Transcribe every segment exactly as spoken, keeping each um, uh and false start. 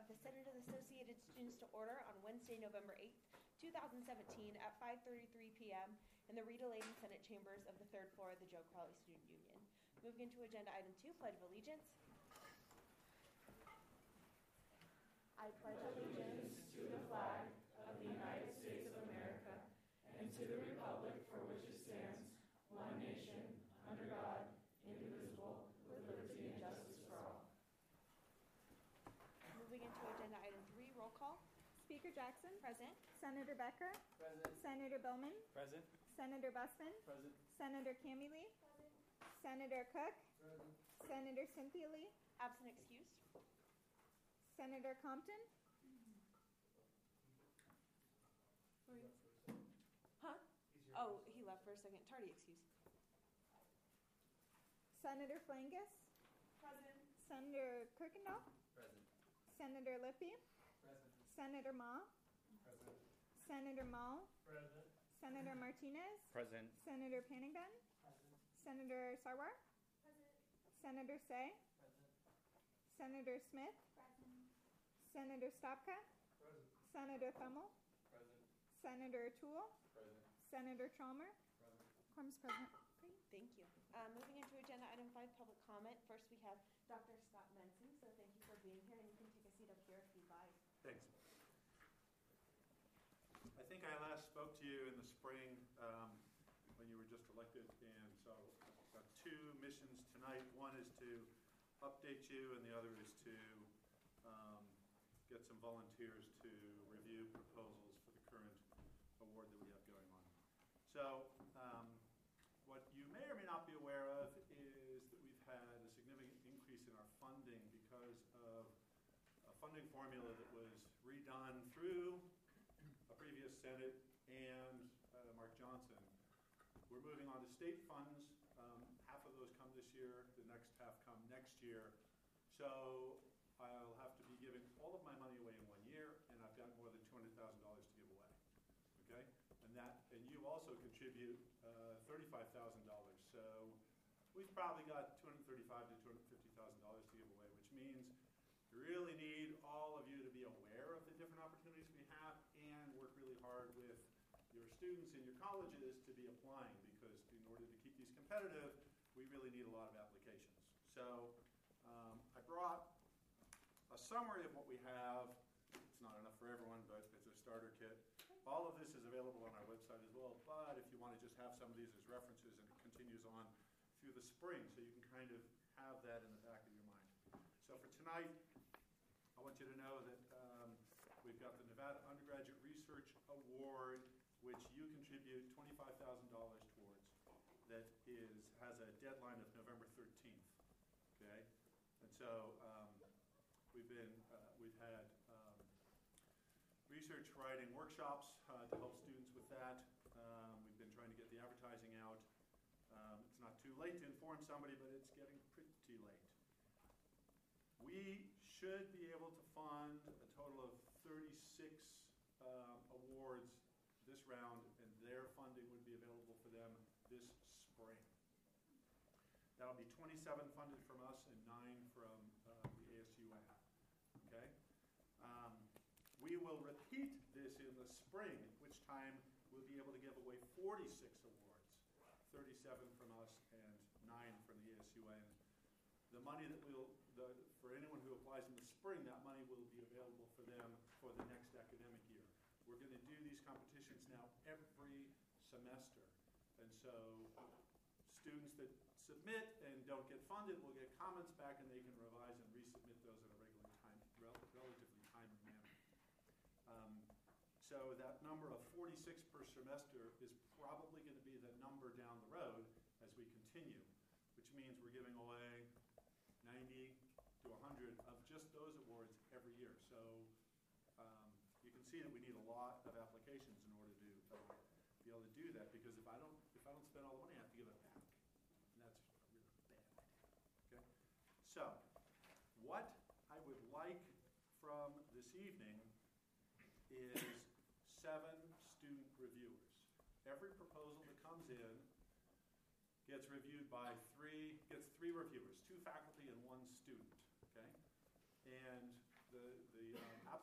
of the Senate of the Associated Students to order on Wednesday, November eighth, two thousand seventeen at five thirty-three p.m. in the Rita Layton Senate chambers of the third floor of the Joe Crowley Student Union. Moving into agenda item two, Pledge of Allegiance. I pledge allegiance to the flag of the United States of America and to the republic for which it stands, one nation, under God, indivisible, with liberty and justice for all. Moving into agenda item three, roll call. Speaker Jackson. Present. Senator Becker. Present. Senator Billman. Present. Senator Busman. Present. Senator Cami Lee. Present. Senator Cook. Present. Senator Cynthia Lee. Absent excused. Senator Compton. Huh? Oh, he left for a second. Tardy excuse. Senator Flangus. Present. Senator Kirkendall. Present. Senator Lippy. Present. Senator Ma. Present. Senator Mall. Present. Senator Martinez. Present. Senator Panigan. Present. Senator Sarwar. Present. Senator Say. Present. Senator Smith. Present. Senator Stopka. Present. Senator Thummel. Present. Senator Toole. Present. Senator Chalmer. Present. Quorum's present. Great, thank you. Uh, moving into agenda item five, public comment. First, we have Doctor Scott Mensing, so thank you for being here, and you can take a seat up here if you'd like. Thanks. I think I last spoke to you in the spring um, when you were just elected, and so I've got two missions tonight. One is to update you, and the other is to um, get some volunteers to review proposals for the current award that we have going on. So um, what you may or may not be aware of is that we've had a significant increase in our funding because of a funding formula that was redone through a previous Senate and uh, Mark Johnson. We're moving on to state funds. Um, half of those come this year. The next half come next year. So I'll have to be giving all of my money away in one year, and I've got more than two hundred thousand dollars to give away. Okay, and that, and you also contribute uh, thirty-five thousand dollars. So we've probably got two hundred thirty-five thousand to two hundred fifty thousand dollars to give away, which means we really need all of you to be aware of the different opportunities we have and work really hard with your students in your colleges to be applying, because in order to keep these competitive, we really need a lot of applications. So um, I brought a summary of what we have. It's not enough for everyone, but it's a starter kit. All of this is available on our website as well, but if you want to just have some of these as references, and it continues on through the spring, so you can kind of have that in the back of your mind. So for tonight, I want you to know that um, we've got the Nevada Undergraduate Research Award, which you contribute twenty-five thousand dollars towards, that is has a deadline of November thirteenth, okay? And so um, we've been, uh, we've had um, research writing workshops uh, to help students with that. Um, we've been trying to get the advertising out. Um, it's not too late to inform somebody, but it's getting pretty late. We should be able to fund a total of thirty-six uh, awards this round, and their funding would be available for them this spring. That'll be twenty-seven funded from us and nine from uh, the A S U N. Okay? Um, we will repeat this in the spring, at which time we'll be able to give away forty-six awards, thirty-seven from us and nine from the A S U N. The money that we'll, the, for anyone who applies in the spring, that money will be available for them for the next academic year. We're going to do these competitions now every semester. And so students that submit and don't get funded will get comments back, and they can revise and resubmit those in a regular time, rel- relatively timely manner. Um, so that number of forty-six per semester is probably going to be the number down the road as we continue, which means we're giving away ninety to one hundred of just those awards every year. So um, you can see that we need a lot of applications in order to uh, be able to do that, because if I don't if I don't spend all the money, I have to give it back. And that's a really bad idea. Okay? So what I would like from this evening is seven student reviewers. Every proposal that comes in gets reviewed by three, gets three reviewers, two faculty and one student, okay? And the, the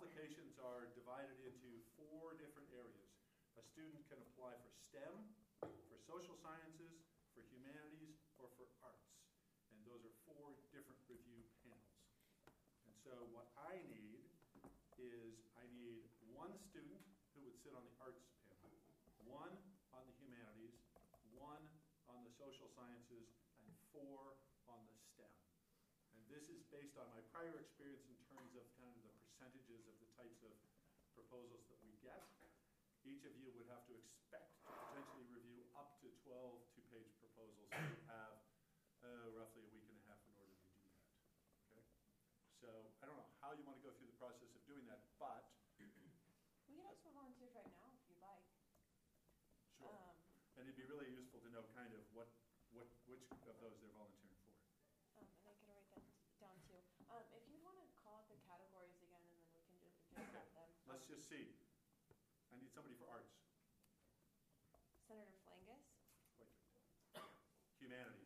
applications are divided into four different areas. A student can apply for STEM, for social sciences, for humanities, or for arts. And those are four different review panels. And so what I need is I need one student who would sit on the arts panel, one on the humanities, one on the social sciences, and four on the STEM. And this is based on my prior experience in terms of kind of the percentages of the types of proposals that we get. Each of you would have to expect to potentially review up to twelve two-page proposals. So you have uh, roughly a week and a half in order to do that. Okay? So I don't know how you want to go through the process of doing that, but We can ask for volunteers right now if you'd like. sure. Um, And it'd be really useful to know kind of what, what which of those they're volunteering for. um, and I could write that down too. Um, if you'd want to call out the categories again, and then we can just, just Okay. have them. Let's just see. I need somebody for arts. Senator Flangus, Wait. Humanities.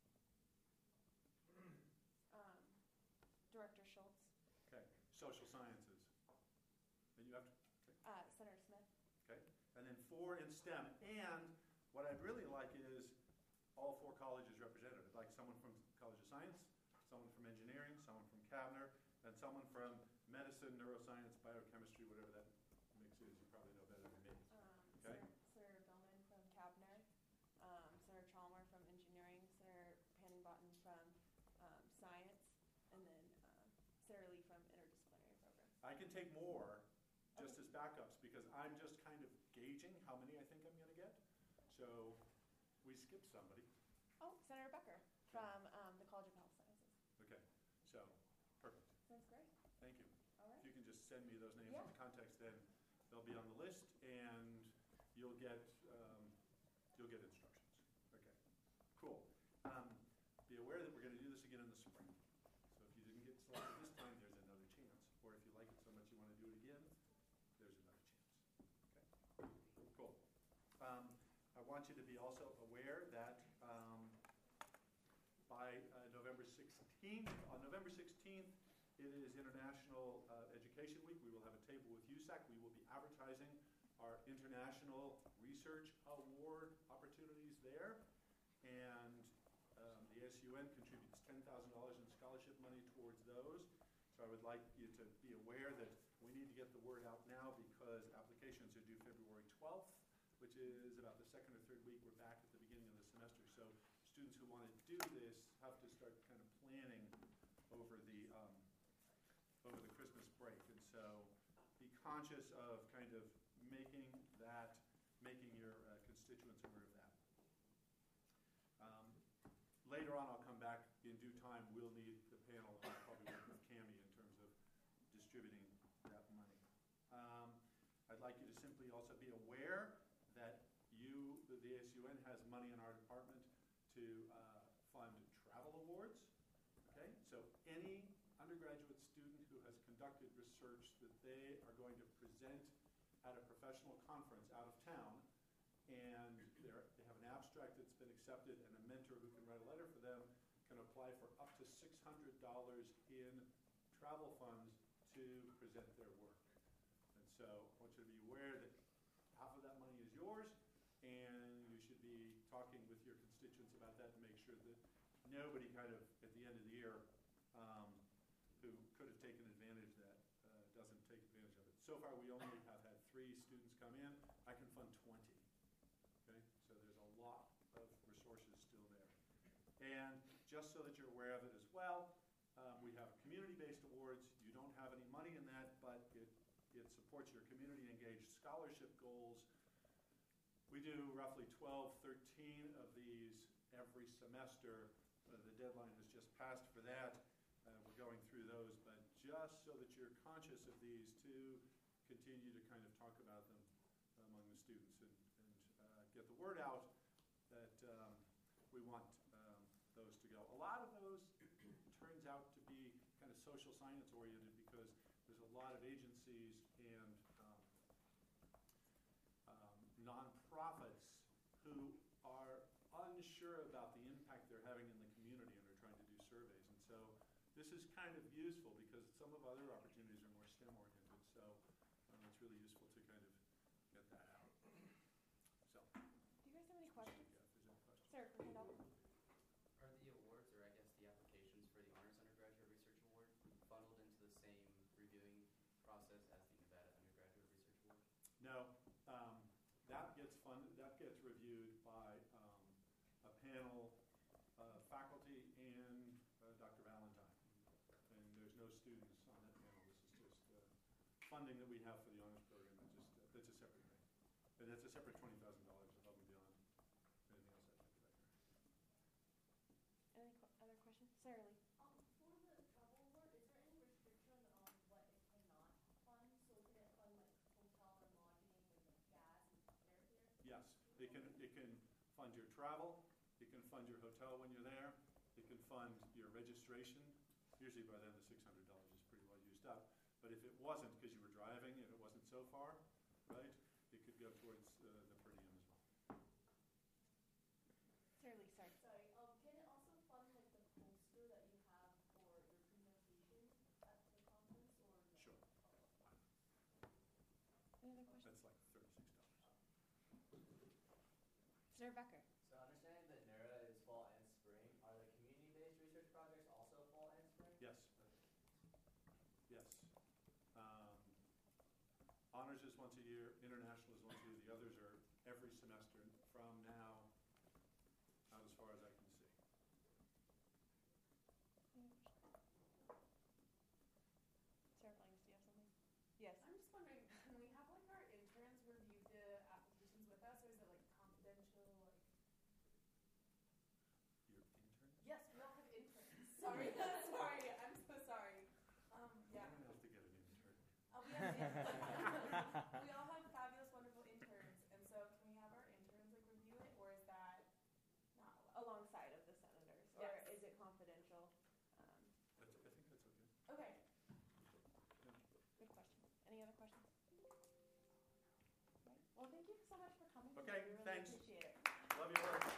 um, Director Schultz, Okay. Social sciences. And you have to, okay. uh, Senator Smith. Okay. And then four in STEM. And what I'd really like is all four colleges represented. I'd like someone from College of Science, someone from engineering, someone from Kavner, and someone from medicine, neuroscience, biochemistry, whatever that mix is. You probably know better than me. Um, Okay. Senator, Senator Billman from Kavner, um, Senator Chalmer from engineering, Senator Panningbotten from um, science, and then um, Senator Lee from interdisciplinary programs. I can take more just as backups because I'm just kind of gauging how many I think I'm going to get. So we skip somebody. Oh, Senator Becker from um, the College of Health Sciences. Okay. So perfect. Sounds great. Thank you. All right. If you can just send me those names Yeah. in the context, then they'll be on the list, and you'll get um, you'll get instructions. Okay, cool. Um, be aware that we're going to do this again in the spring. So if you didn't get selected this time, there's another chance. Or if you like it so much you want to do it again, there's another chance. Okay, cool. Um, I want you to be also aware that um, by uh, November sixteenth, on November sixteenth, it is International uh, Education Week. We will have a table with U S A C. We will be advertising our International Research Award opportunities there. And um, the S U N contributes ten thousand dollars in scholarship money towards those. So I would like you to be aware that we need to get the word out now because applications are due February twelfth, which is about the second or third week. We're back at the beginning of the semester. So students who want to do this have to start kind of planning over the um, over the Christmas break. And so be conscious of kind of making that, making your uh, constituents aware of that. Um, later on, I'll come back in due time. We'll need the panel, I'll probably work with Cami in terms of distributing that money. Um, I'd like you to simply also be aware that you, the, the S U N has money in our department to uh, fund travel awards. Okay, so any undergraduate student who has conducted research that they are going to present at a professional conference out of town, and they're, they have an abstract that's been accepted and a mentor who can write a letter for them, can apply for up to six hundred dollars in travel funds to present their work. And so I want you to be aware that half of that money is yours, and you should be talking with your constituents about that to make sure that nobody kind of, at the end of the year, um, who could have taken advantage of that uh, doesn't take advantage of it. So far, we only have had three students come in. I can fund twenty. Okay, so there's a lot of resources still there. And just so that you're aware of it as well, um, we have community-based awards. You don't have any money in that, but it, it supports your community-engaged scholarship goals. We do roughly twelve, thirteen of these every semester. Uh, the deadline has just passed for that. Uh, we're going through those, but just so that you're conscious of these to continue to kind of talk about them among the students and, and uh, get the word out that um, we want um, those to go. A lot of those turns out to be kind of social science oriented because there's a lot of agencies and um, um, nonprofits who are unsure about the impact they're having in the community and are trying to do surveys. And so this is kind of useful because some of other opportunities are more STEM oriented. So um, it's really useful to kind of get that out. So, Do you guys have any questions? yeah, if there's any questions. Sir, hand up. Are the awards, or I guess the applications for the Honors Undergraduate Research Award, funneled into the same reviewing process as the Nevada Undergraduate Research Award? No, um, that gets funded, that gets reviewed by um, a panel, uh, faculty and uh, Doctor Valentine. And there's no students on that panel. This is just uh, funding that we have for the honors program. It's just, uh, that's a separate thing. And that's a separate twenty thousand dollars above and beyond anything else I talked about here. Any qu- other questions? Sarah Lee. Um, for the travel award, is there any restriction on what it cannot fund? So can it fund like hotel and lodging and like gas and airfare? Yes, it can, it can fund your travel, it can fund your hotel when you're there, it can fund your registration. Usually by then the six hundred dollars is pretty well used up. But if it wasn't, because you were driving, if it wasn't so far, right, it could go towards uh, the per diem as well. Sarah Lee, sorry. Sorry, um, can it also fund like the poster that you have for your presentation at the conference or no? Sure. Any other questions? That's like thirty-six dollars. Sarah Becker. So understanding that NERA is fall and spring, are the community-based research projects also fall and spring? Yes. Yes. Um, honors is once a year, international is once a year, the others are every semester from now out as far as I can see. Any other questions? Sarah Flangs, do you have something? Yes. I'm just wondering, can we have like our interns review the applications with us, or is it like confidential, like? Your intern? Yes, we all have interns. Sorry, sorry, I'm so sorry. Um, yeah. I'm gonna have to get an intern. Uh, we have, we all have fabulous, wonderful interns, and so can we have our interns like review it, or is that not allowed? Alongside of the senators, or Yes. is it confidential? Um, That's, I think that's okay. Okay. Good question. Any other questions? Right. Well, thank you so much for coming. today. Okay, We really thanks. appreciate it. Love your work.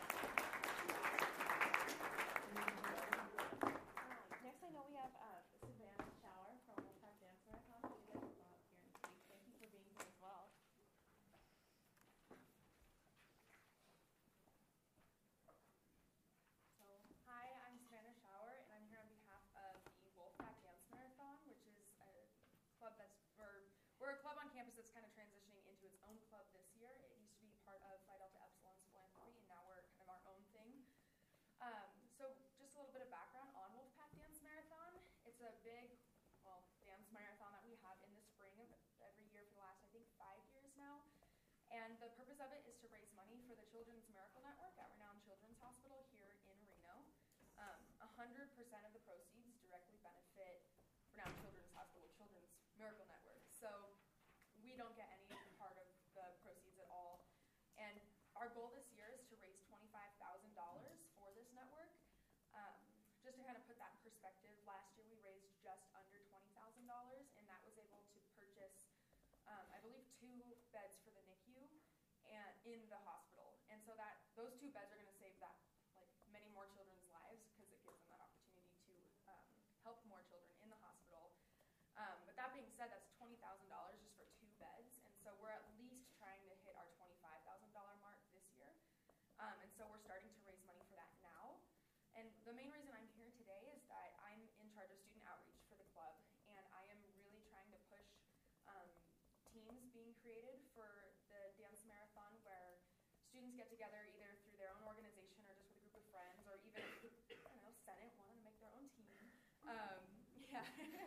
Um, next, I know we have uh, Savannah Shower from Wolfpack Dance Marathon. Would you guys come up here and speak? Thank you for being here as well. So, hi, I'm Savannah Shower, and I'm here on behalf of the Wolfpack Dance Marathon, which is a club that's, we're, we're a club on campus that's kind of transitioning into its own club this year. It used to be part of Phi Delta Epsilon's philanthropy, and now we're kind of our own thing. Um, so, just a little bit of background on Wolfpack Dance Marathon. It's a big, well, dance marathon that we have in the spring of every year for the last, I think, five years now. And the purpose of it is to raise money for the Children's Miracle Network at Renown Children's Hospital here in Reno. Um, one hundred percent of the proceeds directly benefit Renown Children's Hospital Children's Miracle Network. So we don't get any part of the proceeds at all. And our goal this year is to raise twenty-five thousand dollars for this network. Um, just to kind of put that in perspective, last year we raised just under twenty thousand dollars, and that was able to purchase Um, I believe two beds for the N I C U and in the hospital, and so that those two beds are going to save that like many more children's lives because it gives them that opportunity to um, help more children in the hospital. Um, but that being said, that's twenty thousand dollars just for two beds, and so we're at least trying to hit our twenty-five thousand dollar mark this year, um, and so we're starting to raise money for that now. And the main reason I'm here today is that I'm in charge of student outreach for the club, and I am really trying to push um, teams being created for the dance marathon where students get together either through their own organization or just with a group of friends, or even, I don't know, Senate wanting to make their own team. Um, yeah,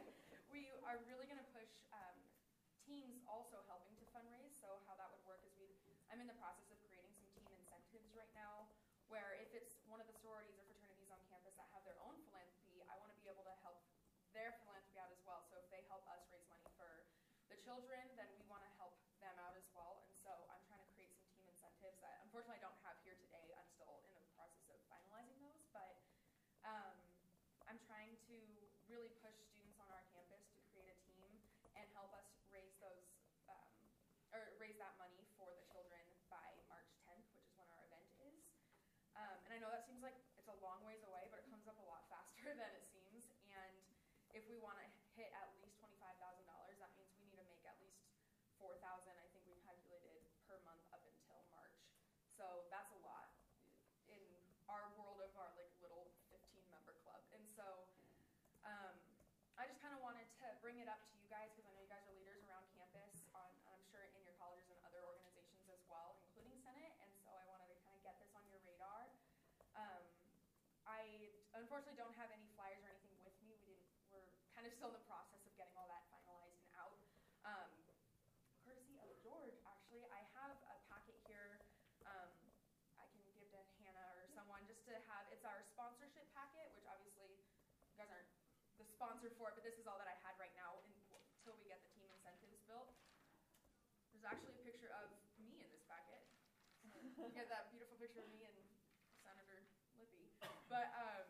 we are really going to push um, teams also helping to fundraise. So how that would work is we I'm in the process of creating some team incentives right now, where if it's one of the sororities or fraternities on campus that have their own philanthropy, I want to be able to help their philanthropy out as well. So if they help us raise money for the children, then we want to help them out as well. And so I'm trying to create some team incentives that unfortunately I don't have here today. I'm still in the process of finalizing those, but um, I'm trying to really push students on our campus to create a team and help us raise those um, or raise that money for the children by March tenth, which is when our event is. Um, and I know that seems like it's a long ways away, but it comes up a lot faster than it seems. And if we want to hit at least twenty-five thousand dollars, that means we need to make at four thousand, I think we calculated per month up until March. So that's a lot in our world of our like little fifteen member club. And so um, I just kind of wanted to bring it up to you guys because I know you guys are leaders around campus on, I'm sure in your colleges and other organizations as well, including Senate. And so I wanted to kind of get this on your radar. Um, I unfortunately don't have any flyers or anything with me. We didn't, we're kind of still in the process of getting all that finalized and out. Um, courtesy of George, actually, I have a packet here. Um, I can give to Hannah or someone just to have, it's our sponsorship packet, which obviously you guys aren't the sponsor for it, but this is all that I had right now in, until we get the team incentives built. There's actually a picture of me in this packet. You get that beautiful picture of me and Senator Lippy. But um,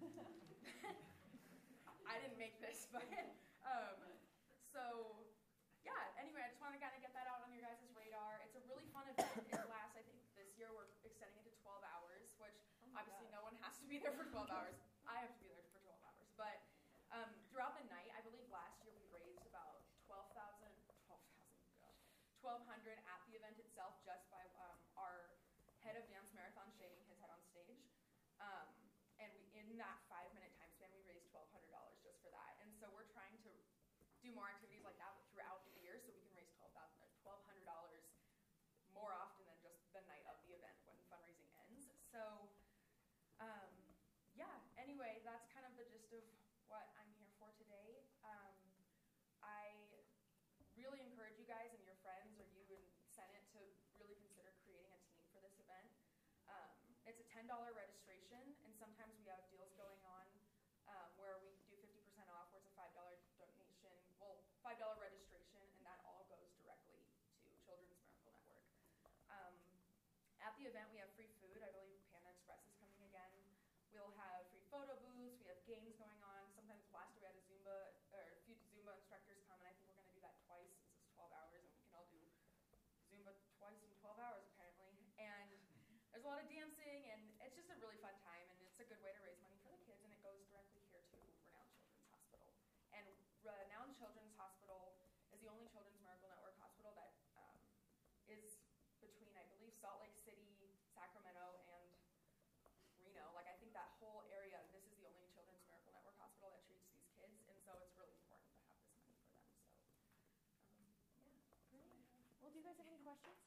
I didn't make this, but um, so yeah, anyway, I just wanted to kind of get that out on your guys' radar. It's a really fun event. It lasts, I think this year we're extending it to twelve hours, which oh obviously God. No one has to be there for twelve hours. I have to be there for twelve hours. But um, throughout the night, I believe last year we raised about twelve thousand, twelve thousand, gosh, twelve hundred at the event itself just by um, our head of dance marathon shaving his head on stage. Um, and we, in that five minute time span, we raised twelve hundred dollars just for that. And so we're trying to do more activities like that throughout the year so we can raise twelve hundred dollars more often than just the night of the event when fundraising ends. So um, yeah, anyway, that's kind of the gist of what I'm here for today. Um, I really encourage you guys and your friends or you in Senate to really consider creating a team for this event. Um, it's a ten dollar registration, and sometimes we have deals going on um, where we do fifty percent off, where it's a five dollar donation, well, five dollar registration, and that all goes directly to Children's Miracle Network. Um, at the event, we have free food. I believe Panda Express is coming again. We'll have free photo booths. We have games going on. Sometimes last year we had a Zumba, or a few Zumba instructors come, and I think we're going to do that twice since it's twelve hours, and we can all do Zumba twice in twelve hours apparently. And there's a lot of dancing, and it's just a really fun time, and it's a good way to raise money for the kids, and it goes directly here to Renown Children's Hospital. And Renown Children's Hospital is the only Children's Miracle Network hospital that um, is between, I believe, Salt Lake City, Sacramento, and Reno. Like, I think that whole area, this is the only Children's Miracle Network hospital that treats these kids, and so it's really important to have this money for them. So, um, yeah. Great. Well, do you guys have any questions?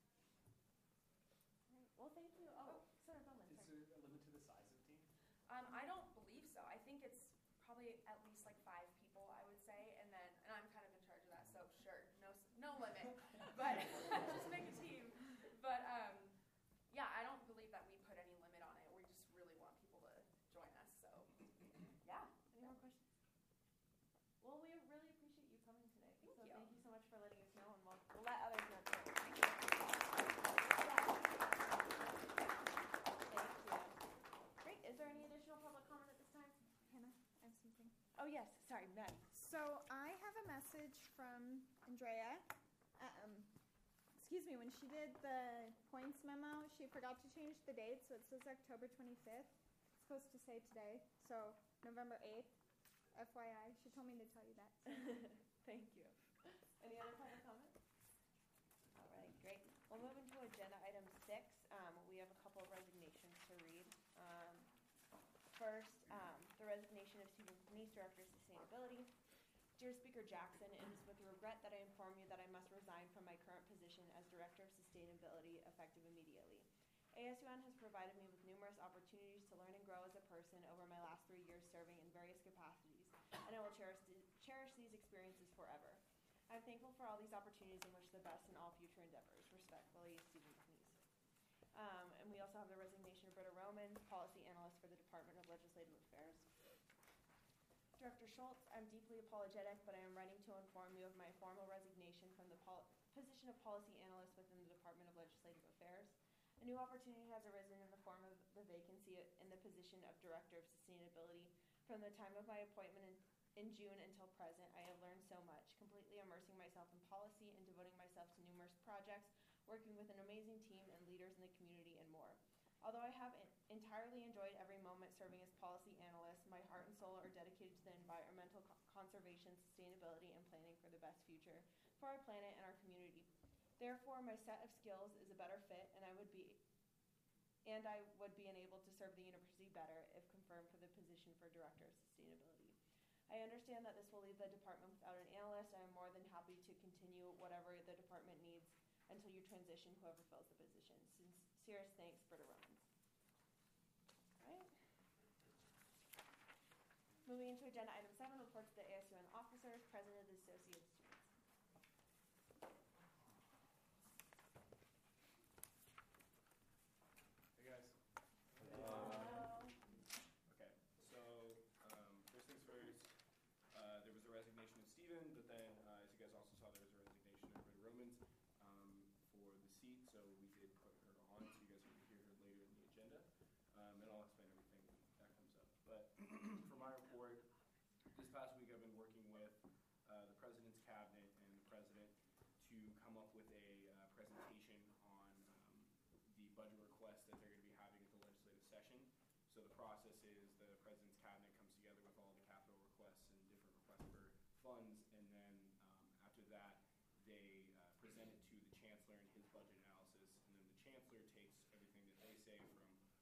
Great. Well, thank you. Oh, Senator Bowman. Is sorry. there a limit to the size of team? Um, I don't believe so. I think it's probably at least like five people, I would say, and then, and I'm kind of in charge of that, so sure, no, no limit, but just make a team. But um, yeah, I don't believe that we put any limit on it. We just really want people to join us. So yeah. Any more questions? Well, we really appreciate you coming today. Thank so you. thank you so much for letting us know, and we'll, we'll let others know too. Thank you. Great. Is there any additional public comment at this time? Hannah, I have something. Oh, yes. Sorry, Maddie. So I have a message from Andrea. Um, excuse me, when she did the points memo, she forgot to change the date, so it says October twenty-fifth. It's supposed to say today, so November eighth. F Y I, she told me to tell you that. Thank you. Any other public comment? All right, great. We'll move into agenda item six. Um, we have a couple of resignations to read. Um, first, um, the resignation of Susan Denise, Director of Sustainability. Dear Speaker Jackson, it is with regret that I inform you that I must resign from my current position as Director of Sustainability effective immediately. A S U N has provided me with numerous opportunities to learn and grow as a person over my last three years serving in various capacities, and I will cherish, th- cherish these experiences forever. I'm thankful for all these opportunities and wish the best in all future endeavors. Respectfully, Susan Denise. Um, and we also have the resignation of Britta Roman, Policy Analyst for the Department of Legislative Affairs. Director Schultz, I'm deeply apologetic, but I am writing to inform you of my formal resignation from the pol- position of Policy Analyst within the Department of Legislative Affairs. A new opportunity has arisen in the form of the vacancy in the position of Director of Sustainability. From the time of my appointment in, in June until present, I have learned so much, completely immersing myself in policy and devoting myself to numerous projects, working with an amazing team and leaders in the community, and more. Although I have in- entirely enjoyed every moment serving as policy analyst, my heart and soul are dedicated to the environmental co- conservation, sustainability, and planning for the best future for our planet and our community. Therefore, my set of skills is a better fit, and I would be and I would be enabled to serve the university better if confirmed for the position for Director of Sustainability. I understand that this will leave the department without an analyst. I am more than happy to continue whatever the department needs until you transition whoever fills the position. Sincerest thanks, Britta Romans. All right. Moving into agenda item seven, reports to the A S U N officers, President of the Associated Students. Hey guys. Hello. Okay, so um, first things first, uh, there was a resignation of Stephen, but then uh, as you guys also saw, there was a resignation of Britta Romans um, for the seat, so we did put her on, so you guys will hear her later in the agenda, um, and I'll explain everything that comes up. But for my report, this past week I've been working with uh, the President's Cabinet and the President to come up with a uh, presentation on um, the budget request that they're going to be having at the legislative session. So the process is the President's Cabinet comes together with all the capital requests and different requests for funds, and then um, after that they uh, present it to the Chancellor and his budget analysis, and then the Chancellor takes everything that they say from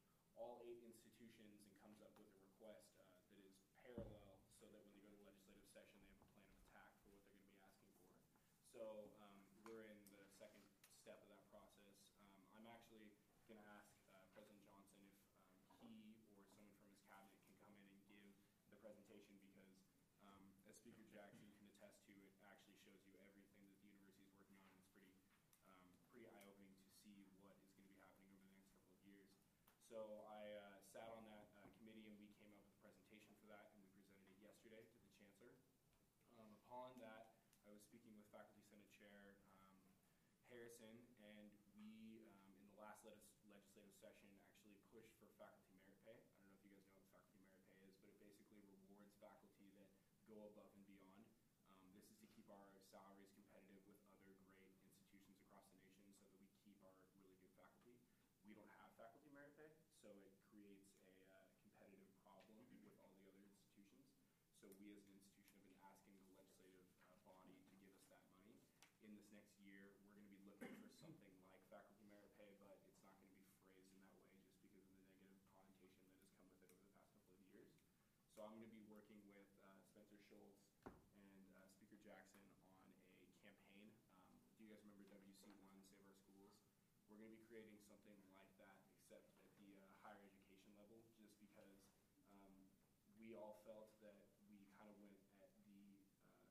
all eight institutions and comes up with a request uh, that is parallel, so that when they go to legislative session they have a plan of attack for what they're going to be asking for. So um, we're in the second step of that process. Um, I'm actually going to ask uh, President Johnson if um, he or someone from his cabinet can come in and give the presentation, because um, as Speaker Jackson can attest to, it actually shows you everything that the university is working on, and it's pretty, um, pretty eye-opening to see what is going to be happening over the next couple of years. So I uh, sat on that uh, committee, and we came up with a presentation for that, and we presented it yesterday to the Chancellor. Um, upon that, I was speaking with Faculty Senate Chair um, Harrison, and we, um, in the last legis legislative session, actually pushed for faculty merit pay. I don't know if you guys know what faculty merit pay is, but it basically rewards faculty that go above and beyond. Um, this is to keep our salaries competitive with other great institutions across the nation, so that we keep our really good faculty. We don't have faculty merit pay, so it creates a uh, competitive problem with all the other institutions. So we as an institution have been asking the legislative uh, body to give us that money. In this next year, we're going to be looking for something like faculty merit pay, but it's not going to be phrased in that way just because of the negative connotation that has come with it over the past couple of years. So I'm going to be working with uh, Spencer Schultz and uh, Speaker Jackson on a campaign. Um, do you guys remember W C one, Save Our Schools? We're going to be creating something like that, except at the uh, higher education level, just because um, we all felt that we kind of went at the uh,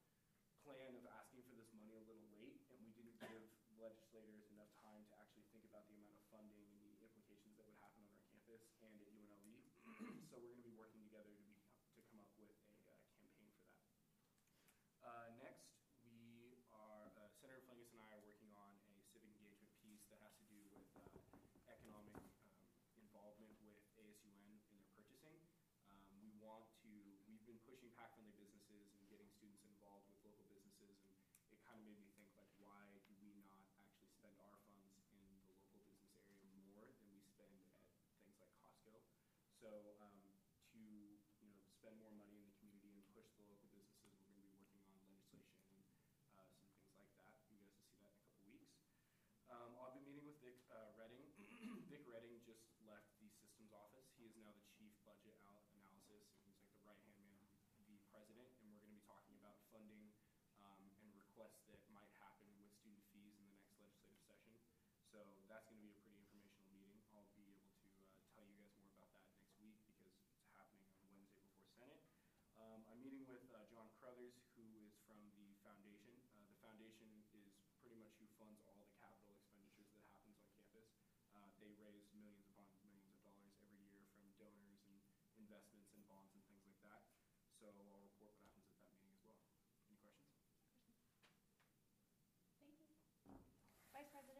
plan of asking for this money a little late, and we didn't give legislators enough time to actually think about the amount of funding and the implications that would happen on our campus and at U N L V. So we're going to be working together to, be, to come up with a uh, campaign for that. Uh, next, we are, uh, Senator Flingus and I are working on a civic engagement piece that has to do with uh, economic um, involvement with A S U N in their purchasing. Um, we want to, we've been pushing pack-friendly businesses and getting students involved with local businesses, and it kind of made me think, like, why do we not actually spend our funds in the local business area more than we spend at things like Costco? So um, to, you know, spend more money in the community and push the local businesses, we're going to be working on legislation and uh, some things like that. You guys will see that in a couple weeks. Um, I'll be meeting with Vic uh, Redding. Vic Redding just left the systems office. He is now the chief budget al analysis, and he's like the right-hand man of the president, and we're going to be talking about funding um, and requests that might happen with student fees in the next legislative session. So that's going to be a pretty informational meeting. I'll be able to uh, tell you guys more about that next week, because it's happening on Wednesday before Senate. Um, I'm meeting with uh, John Crothers, who is from the foundation. Uh, the foundation is pretty much who funds all the capital expenditures that happens on campus. Uh, they raise millions upon millions of dollars every year from donors and investments and bonds and things like that. So I'll report what happens at that meeting as well. Any questions? Thank you. Vice President.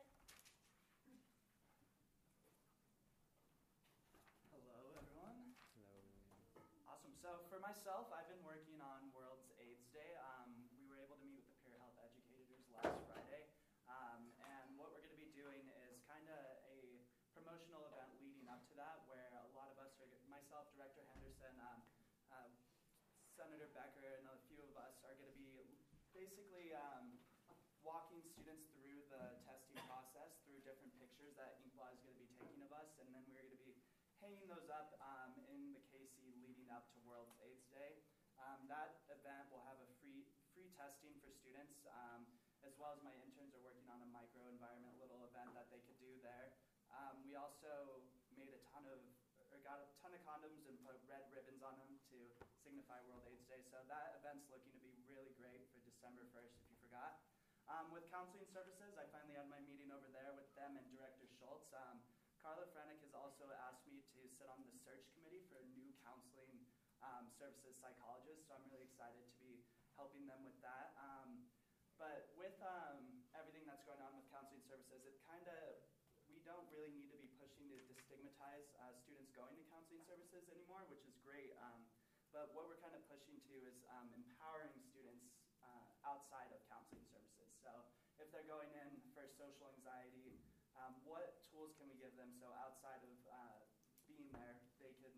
Hello, everyone. Hello. Awesome. So for myself, I've been working on World's AIDS Day. Um, we were able to meet with the peer health educators last Friday. Um, and what we're going to be doing is kind of a promotional event leading up to that, where a lot of us, are, myself, Director Henderson, um, uh, Senator Becker, and a few of us are going to be basically um, walking students through the testing process through different pictures that Inkblot is going to be taking of us, and then we're going to be hanging those up um, in the K C leading up to World AIDS Day. Um, that event will have a free free testing for students, um, as well as my interns are working on a microenvironment little event that they could do there. Um, we also made a ton of, or got a ton of condoms and put red ribbons on them to signify World AIDS Day. So that event's looking to be really great for December first, if you forgot. Um, with counseling services, I finally had my meeting over there with them and Director Schultz. Um, Carla Frenick has also asked me to sit on the search committee for a new counseling um, services psychologist, so I'm really excited to be helping them with that. Um, but with um, everything that's going on with counseling services, it kind of, we don't really need to be pushing to destigmatize uh, students going to counseling services anymore, which is great. Um, but what we're kind of pushing to is um, empowering students uh, outside of counseling services. So if they're going in for social anxiety, um, what tools can we give them so outside of uh, being there, they can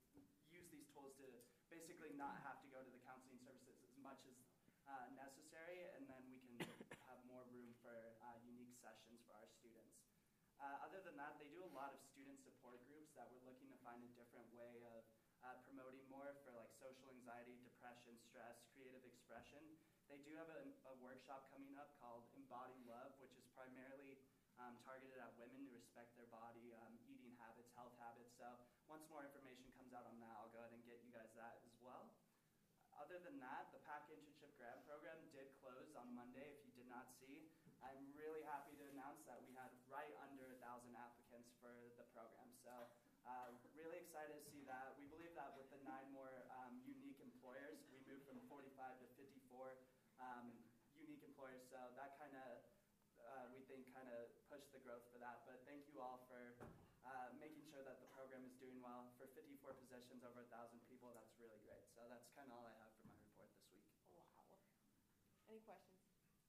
use these tools to basically not have to go to the counseling services as much as uh, necessary, and then we can have more room for uh, unique sessions for our students. Uh, other than that, they do a lot of student support groups that we're looking to find a different way of uh, promoting more for like social anxiety, depression, stress, creative expression. They do have a, a workshop coming up called Embody Love, which is primarily um, targeted at women to respect their body, um, eating habits, health habits. So once more information comes out on that, I'll go ahead and get you guys that as well. Other than that, the P A C Internship Grant Program did close on Monday, if you did not see. I'm really happy to announce that we had right under one thousand applicants for the program. So uh, really excited to see that. We believe that with the nine more um, unique employers, we moved from forty-five to fifty-four um, unique employers. So that kind of, uh, we think, kind of pushed the growth for that. But thank you all for uh, making sure that the program is doing well. For fifty-four positions, over one thousand people, that's really great. So that's kind of all I have for my report this week. Wow. Any questions?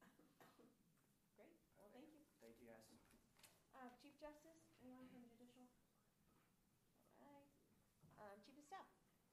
Great. Well, thank you. Thank you, guys. Uh, Chief Justice, anyone from the judicial? All right. Um, Chief of Staff.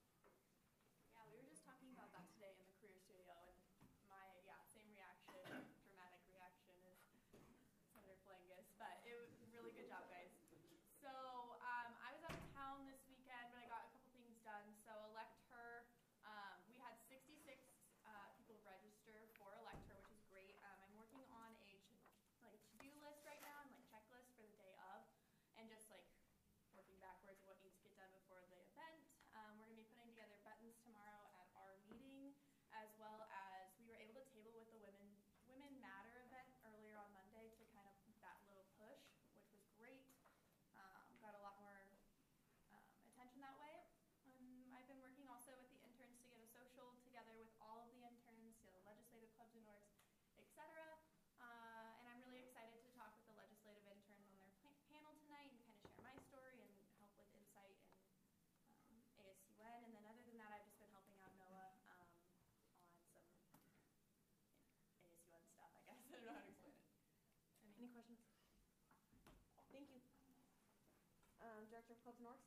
Yeah, we were just talking about that today in the career studio, and my, yeah, same reaction, dramatic reaction as Senator Flangus, but it was really good job, guys. So um, I was out of town this weekend, but I got a couple things done. So Elect Her, um, we had sixty-six uh, people register for Elect Her, which is great. Um, I'm working on a like to-do list right now and like checklist for the day of, and just like working backwards of what needs to get done before the event. Um, we're going to be putting together buttons tomorrow at our meeting, as well as we were able to table with the Women Women Matter event earlier on Monday to kind of that little push, which was great. Um, got a lot more um, attention that way. Um, I've been working also with the interns to get a social together with all of the interns, you know, legislative clubs and orgs, et cetera. Uh, and I'm really excited to talk with the legislative interns on their pa- panel tonight and kind of share my story and help with insight and um, A S U N. And then other than that, I've just been helping out Noah um, on some A S U N stuff, I guess. I don't know how to explain it. Any, Any questions? Thank you. Um, Director of Clubs and Orgs.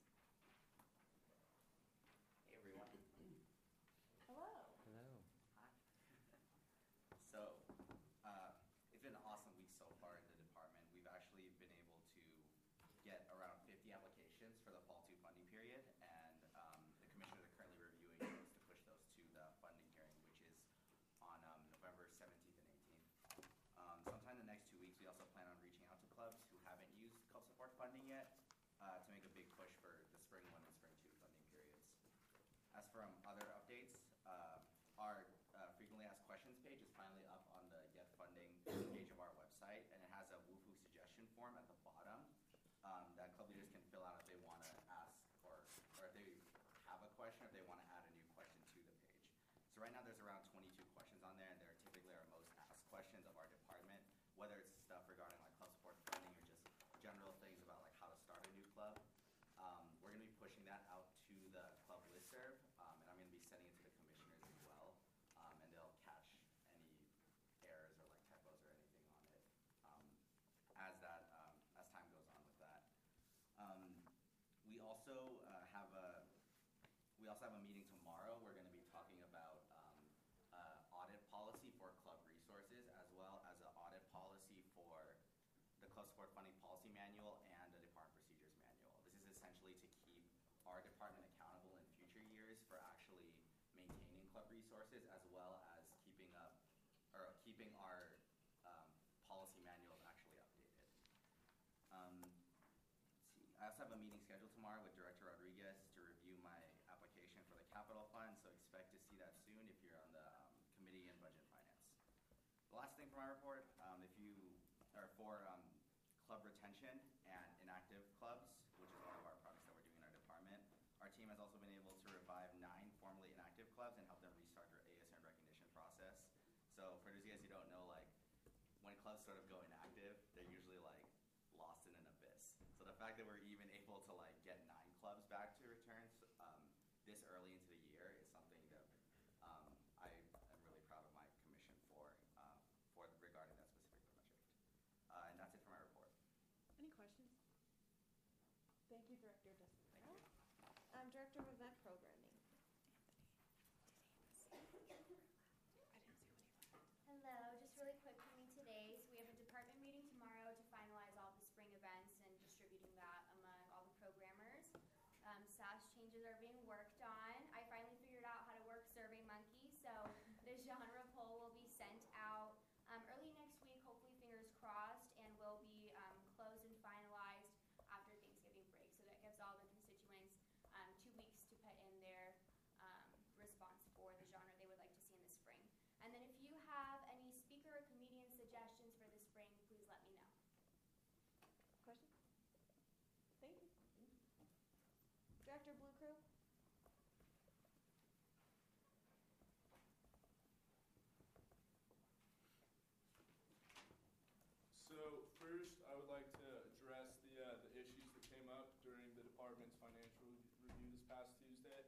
Hey everyone. Hello. Hello. Hi. So, uh, it's been an awesome week so far in the department. We've actually been able to get around fifty applications for the fall two funding period, and um, the commissioners are currently reviewing those to push those to the funding hearing, which is on um, November seventeenth and eighteenth. Um, sometime in the next two weeks, we also plan on reaching out to clubs who haven't used club support funding yet uh, to make a big push for the spring one and spring two funding periods. As for um, other updates, uh, our uh, frequently asked questions page is finally up on the Get Funding page of our website, and it has a WUFU suggestion form at the bottom um, that club leaders can fill out if they want to ask, or, or if they have a question, or if they want to add a new question to the page. So right now there's around twenty-two questions on there, and they're typically our most asked questions of our department, whether it's stuff regarding like club support funding or just general things about like how to start a new club. Um, we're going to be pushing that out to the club listserv, um, and I'm going to be sending it to the commissioners as well, um, and they'll catch any errors or like typos or anything on it um, as that um, as time goes on with that. Um, we also uh, have a we also have a meeting tomorrow. We're going to be talking about um, uh, audit policy for club resources, as well as an audit sport funding policy manual and a department procedures manual. This is essentially to keep our department accountable in future years for actually maintaining club resources as well as keeping up or keeping our um, policy manuals actually updated. Um, let's see. I also have a meeting scheduled tomorrow with Director Rodriguez to review my application for the capital fund, so expect to see that soon if you're on the um, committee in budget and finance. The last thing for my report, um, if you are for um, club retention and inactive clubs, which is one of our projects that we're doing in our department, our team has also been able to revive nine formerly inactive clubs and help them restart their A S N recognition process. So for those of you guys who don't know, like when clubs sort of go inactive, they're usually like lost in an abyss. So the fact that we're even able to like get nine clubs back to return um, this early into the year is something that um, I am really proud of my commission for, um, for regarding that specific project. Uh, and that's it for my report. Any questions? Thank you, Director Desmond. Thank you. Um, Director of Event Programming. Hello, just really quick for me today. So we have a department meeting tomorrow to finalize all the spring events and distributing that among all the programmers. Um, S A S changes are being worked on. I finally figured out how to work SurveyMonkey, so the genre poll will be sent out um, early next week, hopefully fingers crossed, and will be um, closed and finalized after Thanksgiving break. So that gives all the constituents um, two weeks to put in their um, response for the genre they would like to see in the spring. And then if you have any speaker or comedian suggestions for the spring, please let me know. Question? Thank you. Director Blue Crew. So first, I would like to address the uh, the issues that came up during the department's financial re- review this past Tuesday.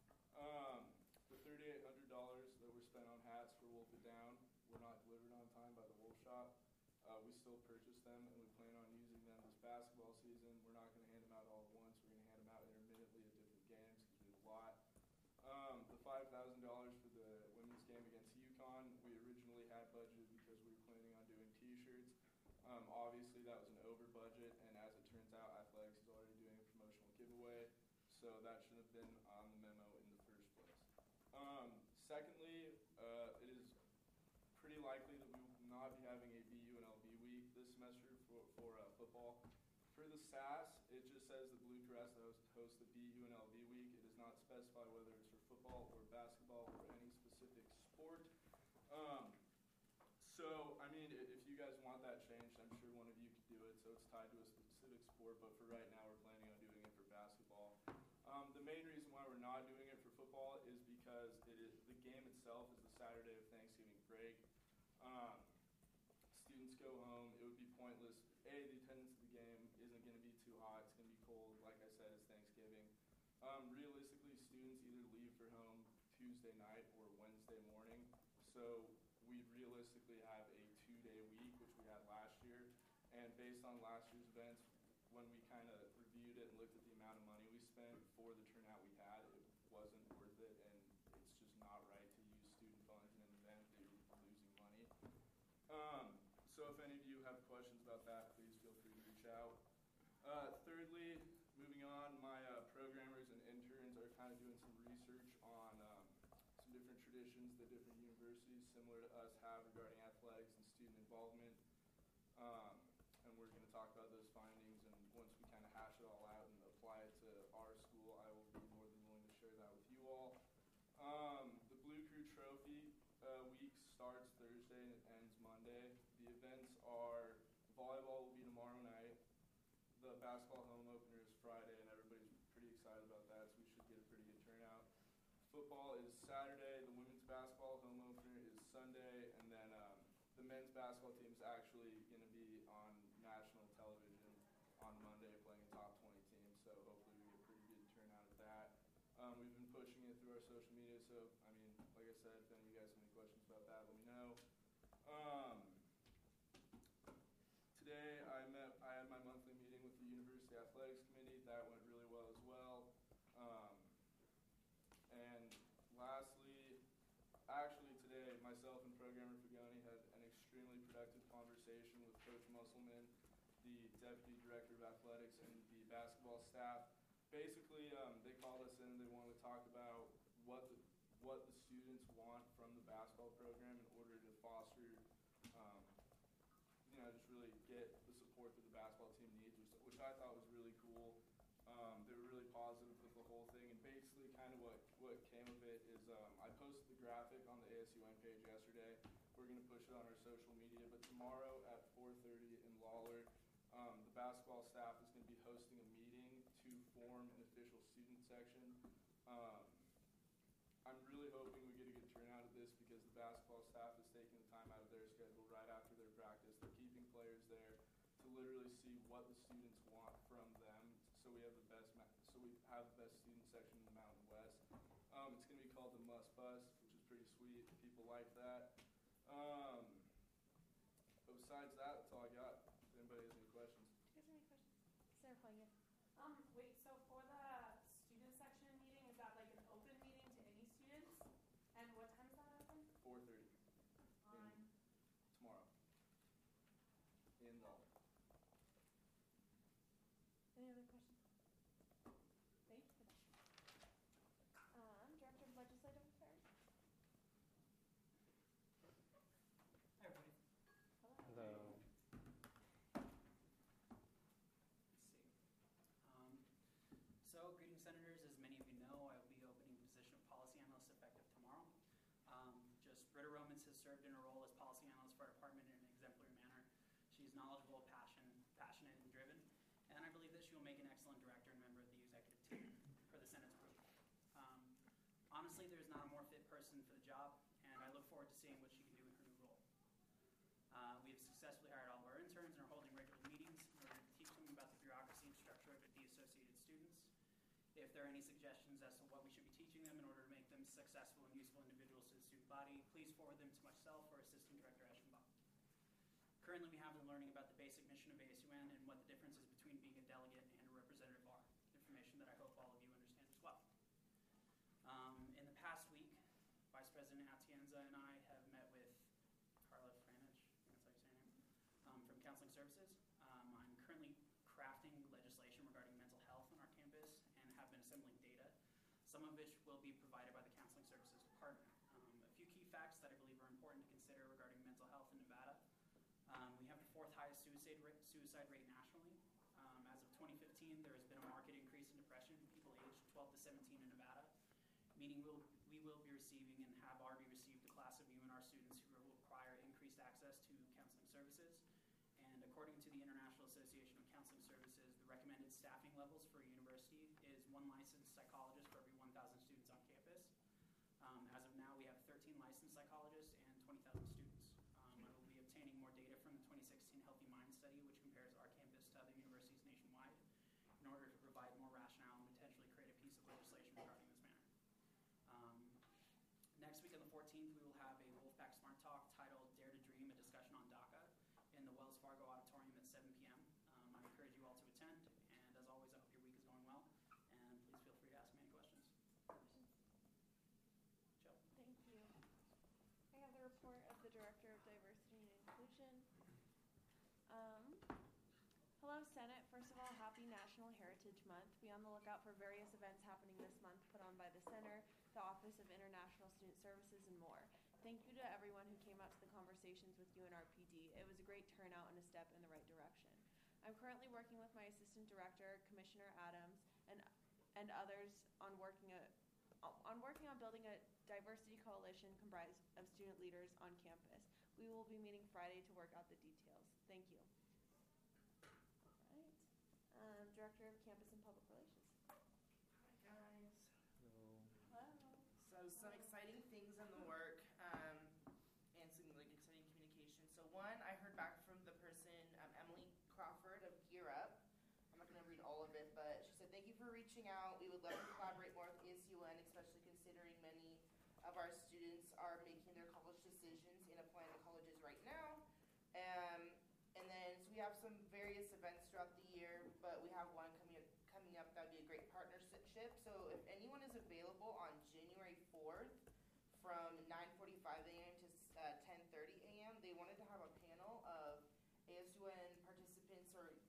Um, the thirty-eight hundred dollars that were spent on hats for Wolf It Down were not delivered on time by the Wolf Shop. Uh, we still purchased them, and we plan on using them this basketball season. We're not going to hand them out all at once. We're going to hand them out intermittently at different games because we have a lot. Um, the five thousand dollars for the women's game against UConn, we originally had budgeted because we were planning on doing T-shirts. Um, obviously, that was an over budget, and as it turns out, Athletics is already doing a promotional giveaway, so that should have been on the memo in the first place. Um, secondly, uh, it is pretty likely that we will not be having a B U N L V week this semester for, for uh, football. For the S A S, it just says that Blue Crew has to host, host the B U N L V week. It does not specify whether it's for football or basketball or any specific sport. Um, so, I mean, if you guys want that changed, I'm sure one of you could do it, so it's tied to a specific sport, but for right now, we're planning on doing it for basketball. Um, the main reason why we're not doing it for football is because it is, the game itself is the Saturday of Thanksgiving break. Um, students go home. It would be pointless. A, the attendance of the game isn't going to be too hot. It's going to be cold. Like I said, it's Thanksgiving. Um, realistically, students either leave for home Tuesday night or Wednesday morning. So we'd realistically have a two-day week, which we had last year. And based on last year's events, when we kind of reviewed it and looked at the amount of money we spent for the turnout we had, it wasn't worth it, and it's just not right to use student funds in an event that you're losing money. Um, so if any of you have questions about that, please feel free to reach out. Uh, thirdly, moving on, my uh, programmers and interns are kind of doing some research on um, some different traditions that different universities similar to us have regarding athletics and student involvement. Um, and we're going to talk about those findings, and once we kind of hash it all out and apply it to our school, I will be more than willing to share that with you all. Um, the Blue Crew Trophy uh, week starts Thursday and it ends Monday. The events are, volleyball will be tomorrow night. The basketball home opener is Friday, and everybody's pretty excited about that, so we should get a pretty good turnout. Football is Saturday. The women's basketball home opener is Sunday, and then um, the men's basketball team is actually going to be on national television on Monday playing a top twenty team, so hopefully we get a pretty good turnout at that. Um, we've been pushing it through our social media, so, I mean, like I said, if any of you guys have any questions about that, let me know. Um, today I met, I had my monthly meeting with the University Athletics Committee. That went really well as well. Um, and lastly, actually today, myself and Programmer Fagoni had an extremely productive conversation with Coach Musselman the deputy director of athletics and the basketball staff. Basically, um, they called us in. They wanted to talk about what the, what the students want from the basketball program in order to foster, um, you know, just really get the support that the basketball team needs, which, which I thought was really cool. Um, they were really positive with the whole thing, and basically kind of what, what came of it is um, I posted the graphic on the A S U N page yesterday. We're going to push it on our social media, but tomorrow at four thirty in Lawler, um, the basketball staff is going to be hosting a meeting to form an official student section. Um, I'm really hoping we get a good turnout of this because the basketball staff is taking the time out of their schedule right after their practice. They're keeping players there to literally see what the students want from them, so we have the best ma- so we have the best student section in the Mountain West. Um, it's going to be called the Must Bus, which is pretty sweet. People like that. Um, but besides that, that's all I got. If anybody has any questions. Do you guys have any questions? Sarah Flangen. Um, wait, so for the student section meeting, is that like an open meeting to any students? And what time does that happen? four thirty On, tomorrow in Lawler. Any other questions? Thank you for that. Um, Director of Legislative Affairs. Hi, everybody. Hello. Let's see. Um, so, greeting senators, as many of you know, I will be opening the position of policy analyst effective tomorrow. Um, just Britta Romans has served in her role as policy analyst for our department in an exemplary manner. She's knowledgeable, passion, passionate, and driven, and I believe that she will make an excellent director and member of the executive team for the Senate's group. Um, honestly, there's not a more fit person for the job, and I look forward to seeing what she can do in her new role. Uh, we have successfully hired all of our interns and are holding regular meetings in order to teach them about the bureaucracy and structure of the associated students. If there are any suggestions as to what we should be teaching them in order to make them successful and useful individuals to the student body, please forward them to myself or Assistant Director Eschenbach. Currently, we have them learning about the basic mission of A S U N and what the difference is between being a delegate and a representative are, information that I hope all of you understand as well. Um, in the past week, Vice President Atienza and I have met with Carla Franich, that's how you say her name, um, from Counseling Services. Um, I'm currently crafting legislation regarding mental health on our campus and have been assembling data, some of which will be provided by the Counseling Services Department. Um, a few key facts that I believe are important to consider regarding mental health in Nevada. Um, we have the fourth highest suicide rate, suicide rate nationally. Um, as of twenty fifteen, there has been a marked increase in depression in people aged twelve to seventeen in Nevada, meaning we'll, we will be receiving and have already received a class of U N R students who will require increased access to counseling services. And according to the International Association of Counseling Services, the recommended staffing levels for a university is one licensed psychologist for every one thousand students on campus. Um, as of now, we have thirteen licensed psychologists and twenty thousand students. Um, I will be obtaining more data from the twenty sixteen Healthy Mind Study, which compares our campus to other universities nationwide, in order to provide more rationale and potentially create a piece of legislation regarding this matter. Um, next week on the fourteenth, we will have a Wolfpack Smart Talk titled Dare to Dream, a discussion on DACA in the Wells Fargo Auditorium at seven p.m. Um, I encourage you all to attend, and as always, I hope your week is going well, and please feel free to ask me any questions. Joe. Thank you. I have the report of the Director of Diversity and Inclusion. Um, hello, Senate. First of all, happy National Heritage Month. Be on the lookout for various events happening this month put on by the Center, the Office of International Student Services, and more. Thank you to everyone who came out to the conversations with U N R P D. It was a great turnout and a step in the right direction. I'm currently working with my Assistant Director, Commissioner Adams, and and others on working a on working on building a diversity coalition comprised of student leaders on campus. We will be meeting Friday to work out the details. Thank you. All right. Um, Director of Campus and Public Relations. Hi, guys. Hello. So some exciting things in the work, um, and some like exciting communication. So one, I heard back from the person, um, Emily Crawford of Gear Up. I'm not going to read all of it, but she said, thank you for reaching out. We would love to collaborate more with A S U N, especially considering many of our students are making their college decisions and applying to colleges right now. Um, and then so we have some various events throughout the year, but we have one coming coming up that would be a great partnership. So if anyone is available on January fourth from nine forty-five a.m. to uh, ten thirty a.m., they wanted to have a panel of A S U N participants or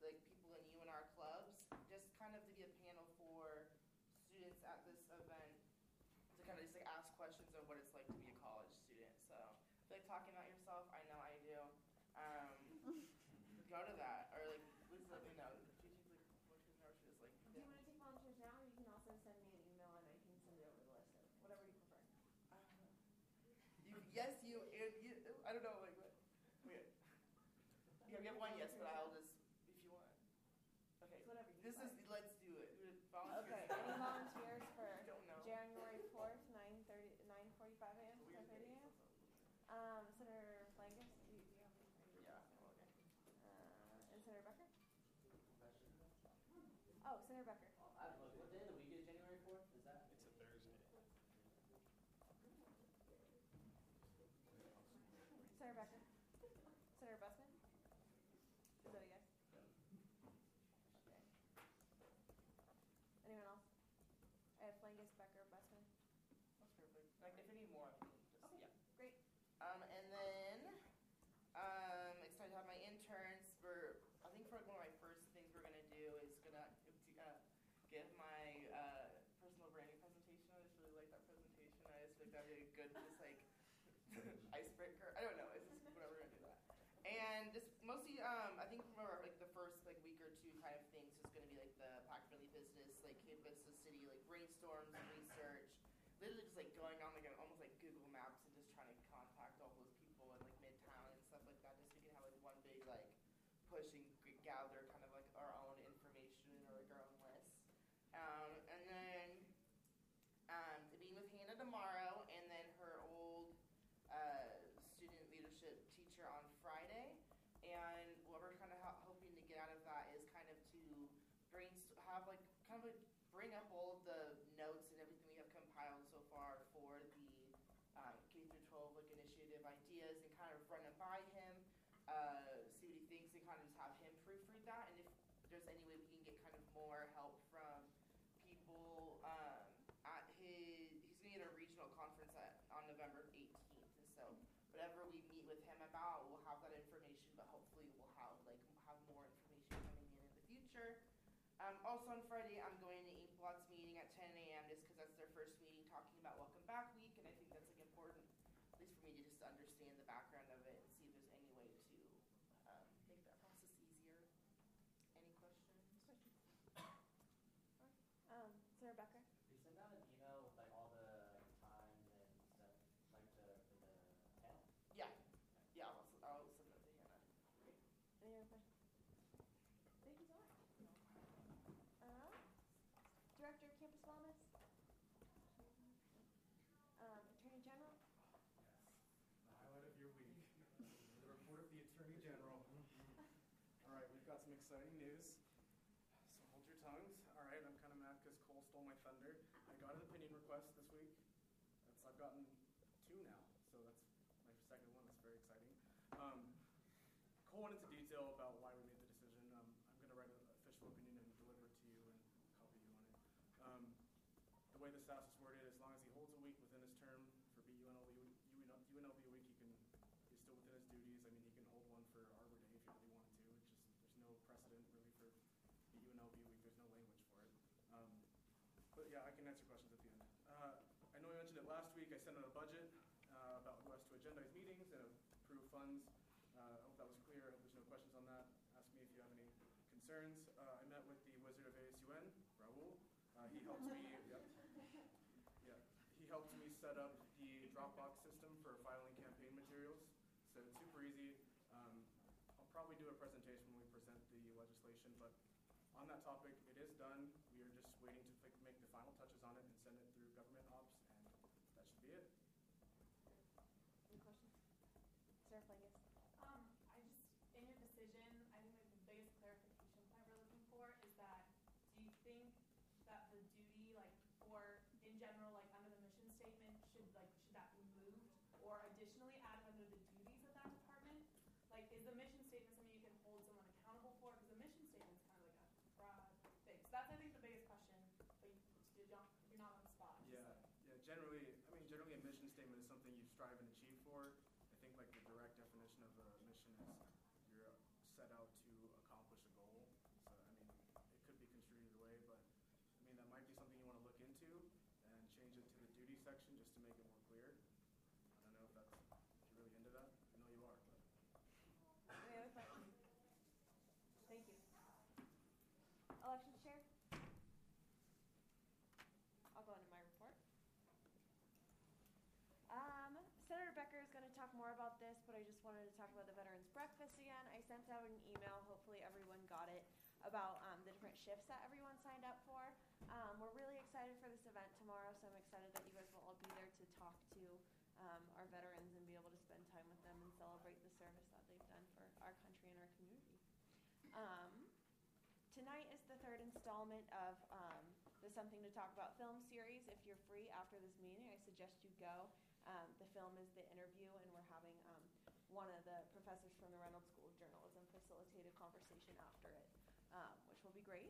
I don't know, like, what? Okay. Yeah, we have one yes, but I'll just, if you want. Okay. It's whatever you This like. is, let's do it. Volunteers. Okay, any volunteers for I don't know. January fourth, nine thirty, nine forty-five a.m. to ten thirty a.m.? Um, Senator Blangus, do you, do you have any? Yeah, okay. Uh, and Senator Becker? Oh, Senator Becker. I don't know, what day of the week is January fourth? Is that? It's a Thursday. Senator Becker? Senator Busman? Is that a yes? Okay. Anyone else? I have Flangus, Becker, Busman. That's perfect. Like, if any more, just, Okay, yeah. great. Um, and then, um, excited to have my interns for, I think for like one of my first things we're gonna do is gonna, uh, give my, uh, personal branding presentation. I just really like that presentation. I just think that'd be a good, just like, icebreaker. I don't know, it's just whatever, we're gonna do that. And just mostly, um, I think for like the first like week or two kind of things is gonna be like the Pack Friendly Business, like campus, the city, like brainstorms, research, literally just like going on like a, almost like Google Maps and just trying to contact all those people in like Midtown and stuff like that, just so we can have like one big like push and g- gather kind of like our own information or like our own list. Um, and then um, meeting with Hannah tomorrow, and then her old uh, student leadership teacher on Friday. And what we're kind of ho- hoping to get out of that is kind of to brainstorm, have like kind of like bring up all of the notes and everything we have compiled so far for the um, K through twelve like initiative ideas, and kind of run it by him, uh, see what he thinks, and kind of just have him proofread that. And if there's any way we can get kind of more help from people um, at his, he's going to be at a regional conference at, on November eighteenth. And so whatever we meet with him about, we'll have that information, but hopefully we'll have like have more information coming in in the future. Um, also on Friday, I'm going to Inkblot's meeting at ten a.m. just because that's their first meeting talking about Welcome Back Week, and I think that's like important, at least for me to just understand the background of it and see if there's any way to um, make that process easier. Any questions? Questions? Um, Senator Becker? You send out an email with like all the times and stuff, like the, for the panel? Yeah. Yeah, I'll, I'll send that to Hannah. Great. Any other questions? Thank you so much. Uh, Director of Campus Wellness? Um, Attorney General? The highlight of your week, the report of the Attorney General. All right, we've got some exciting news, so hold your tongues. All right, I'm kind of mad because Cole stole my thunder. I got an opinion request this week. That's, I've gotten two now, so that's my second one. That's very exciting. Um, Cole went into detail about why we made the decision. Um, I'm going to write an official opinion and deliver it to you and copy you on it. Um, the way the status is worded, as long as he holds a week within his term for B U N L V, U N L V a week, he can, he's still within his duties. I mean, he can hold one for Arbor Day if he really wanted to. It's just, there's no precedent really for the U N L V week. There's no language for it. Um, but yeah, I can answer questions at the end. Uh, I know I mentioned it last week. I sent out a budget uh, about who has to agendize meetings and approve funds. Uh, I hope that was clear. I hope there's no questions on that. Ask me if you have any concerns. Uh, I met with the Wizard of A S U N, Raul. Uh, he helped me. Yep. Yeah, he helped me set up the Dropbox system for filing campaign materials. So it's super easy. Um, I'll probably do a presentation when we present the legislation, but on that topic, it is done. We are just waiting to fi- make the final touches on it and send it through government ops, and that should be it. Any questions? Sarah Flangus? Um, I just, in your decision, I think like the biggest clarification point we're looking for is that, do you think that the duty, like, or in general, like under the mission statement, should like, should that be moved or additionally added under the duties of that department? Like, is the mission statement something you can hold someone accountable for? Because the mission statement's kind of like a broad thing. So that's, I think, the biggest question, but you, you don't, you're not on the spot. just Yeah, like- yeah. Generally, I mean, generally, a mission statement is something you strive and achieve for. I think like the direct definition of a mission is you're set out to accomplish a goal. So I mean, it could be construed either way, but I mean that might be something you want to look into and change it to the duty section just to make it more clear. I don't know if that's if you're really into that. I know you are, but. Any other questions? Thank you. Elections chair? I'll go into my report. Um, Senator Becker is going to talk more about this, but but I just wanted to talk about the Veterans Breakfast again. I sent out an email, hopefully everyone got it, about um, the different shifts that everyone signed up for. Um, we're really excited for this event tomorrow, so I'm excited that you guys will all be there to talk to um, our veterans and be able to spend time with them and celebrate the service that they've done for our country and our community. Um, tonight is the third installment of um, the Something to Talk About film series. If you're free after this meeting, I suggest you go. Um, the film is The Interview, and we're having um, one of the professors from the Reynolds School of Journalism facilitate a conversation after it, um, which will be great.